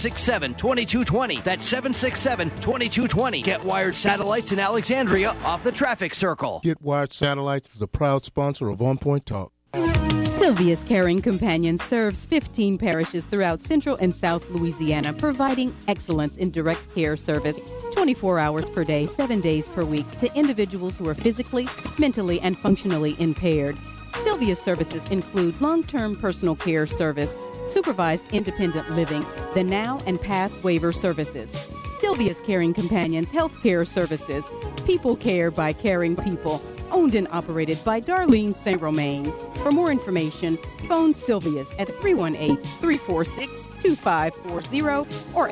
767-2220. That's 767-2220. Get Wired Satellites in Alexandria off the traffic circle. Get Wired Satellites is a proud sponsor of On Point Talk. Sylvia's Caring Companion serves 15 parishes throughout Central and South Louisiana, providing excellence in direct care service 24 hours per day, 7 days per week to individuals who are physically, mentally, and functionally impaired. Sylvia's services include long-term personal care service, supervised independent living, the now and past waiver services. Sylvia's Caring Companions Health Care Services, people care by caring people, owned and operated by Darlene St. Romain. For more information, phone Sylvia's at 318-346-2540 or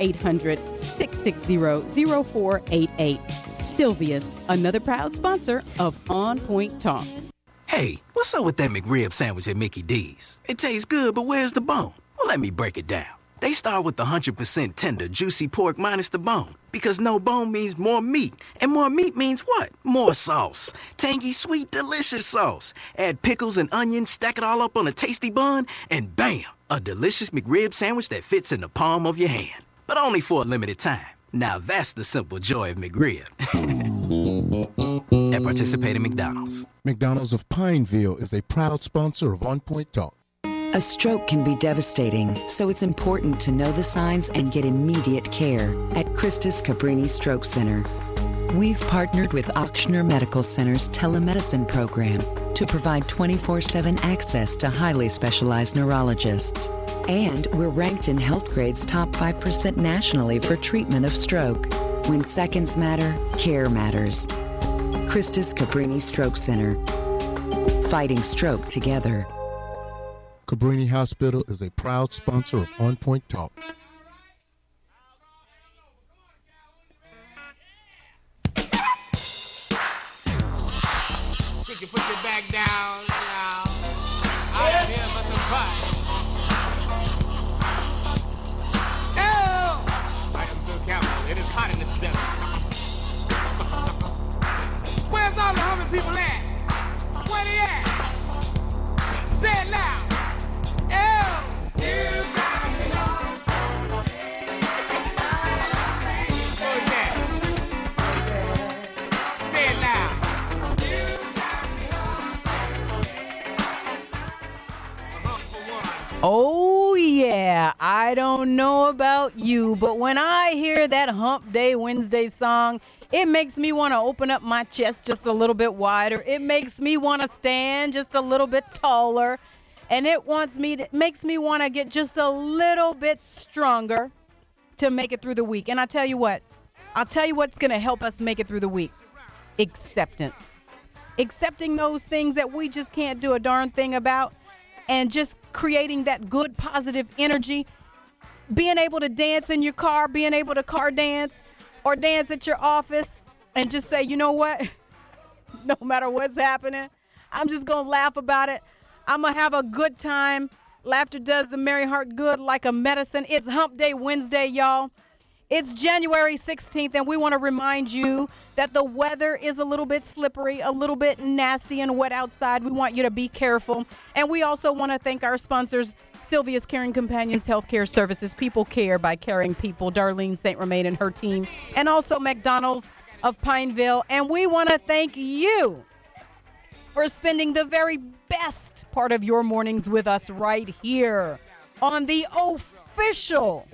800-660-0488. Sylvia's, another proud sponsor of On Point Talk. Hey, what's up with that McRib sandwich at Mickey D's? It tastes good, but where's the bone? Well, let me break it down. They start with the 100% tender, juicy pork minus the bone. Because no bone means more meat. And more meat means what? More sauce. Tangy, sweet, delicious sauce. Add pickles and onions, stack it all up on a tasty bun, and bam! A delicious McRib sandwich that fits in the palm of your hand. But only for a limited time. Now that's the simple joy of McRib. At participating McDonald's. McDonald's of Pineville is a proud sponsor of On Point Talk. A stroke can be devastating, so it's important to know the signs and get immediate care at Christus Cabrini Stroke Center. We've partnered with Ochsner Medical Center's telemedicine program to provide 24/7 access to highly specialized neurologists. And we're ranked in HealthGrade's top 5% nationally for treatment of stroke. When seconds matter, care matters. Christus Cabrini Stroke Center. Fighting stroke together. Cabrini Hospital is a proud sponsor of On Point Talk. Could you put your back down now? I am here for some fun. Oh! I am so careful. It is hot in this desert. Where's all the hungry people at? Where they at? Say it loud. Oh, yeah. I don't know about you, but when I hear that Hump Day Wednesday song, it makes me want to open up my chest just a little bit wider. It makes me want to stand just a little bit taller. And it makes me want to get just a little bit stronger to make it through the week. And I tell you what, I'll tell you what's going to help us make it through the week. Acceptance. Accepting those things that we just can't do a darn thing about, and just creating that good, positive energy. Being able to dance in your car, being able to car dance or dance at your office, and just say, you know what? No matter what's happening, I'm just going to laugh about it. I'm going to have a good time. Laughter does the merry heart good like a medicine. It's Hump Day Wednesday, y'all. It's January 16th, and we want to remind you that the weather is a little bit slippery, a little bit nasty and wet outside. We want you to be careful. And we also want to thank our sponsors, Sylvia's Caring Companions Healthcare Services, People Care by Caring People, Darlene St. Romain and her team, and also McDonald's of Pineville. And we want to thank you for spending the very best part of your mornings with us right here on the official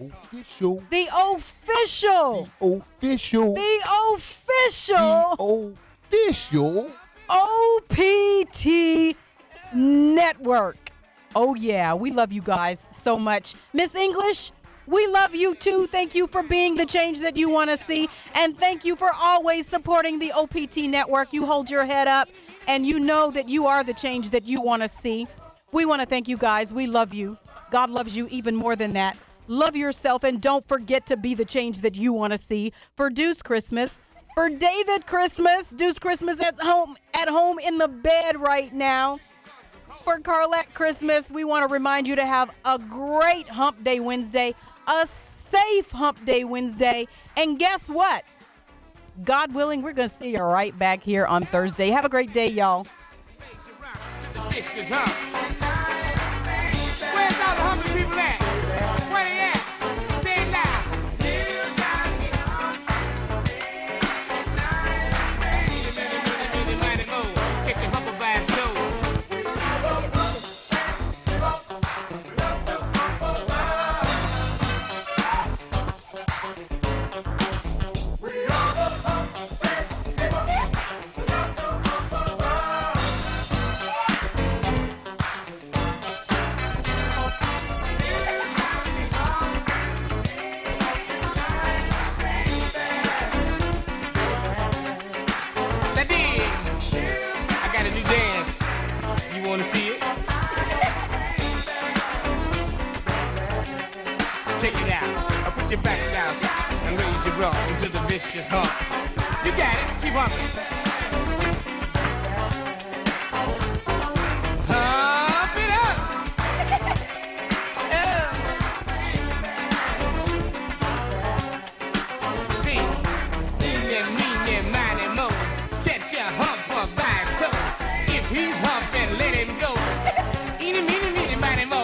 OPT Network. Oh, yeah. We love you guys so much. Miss English, we love you, too. Thank you for being the change that you want to see. And thank you for always supporting the OPT Network. You hold your head up, and you know that you are the change that you want to see. We want to thank you guys. We love you. God loves you even more than that. Love yourself, and don't forget to be the change that you want to see. For Deuce Christmas, for David Christmas, Deuce Christmas at home in the bed right now. For Carlette Christmas, we want to remind you to have a great Hump Day Wednesday, a safe Hump Day Wednesday, and guess what? God willing, we're going to see you right back here on Thursday. Have a great day, y'all. Where's all the hungry people at? Where they at? Say it loud. Get your humble bass too. Want to see it? Check it out. I'll put your back down and raise your rump into the vicious hump. You got it. Keep humping. Hump it up. See, mean, mighty mo. Catch your hump by his toe. If he's humping, let him go. Eeny, meeny, miny, mo.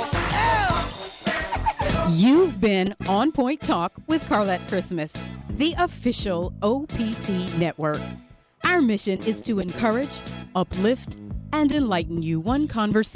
You've been On Point Talk with Carlette Christmas, the official OPT network. Our mission is to encourage, uplift, and enlighten you one conversation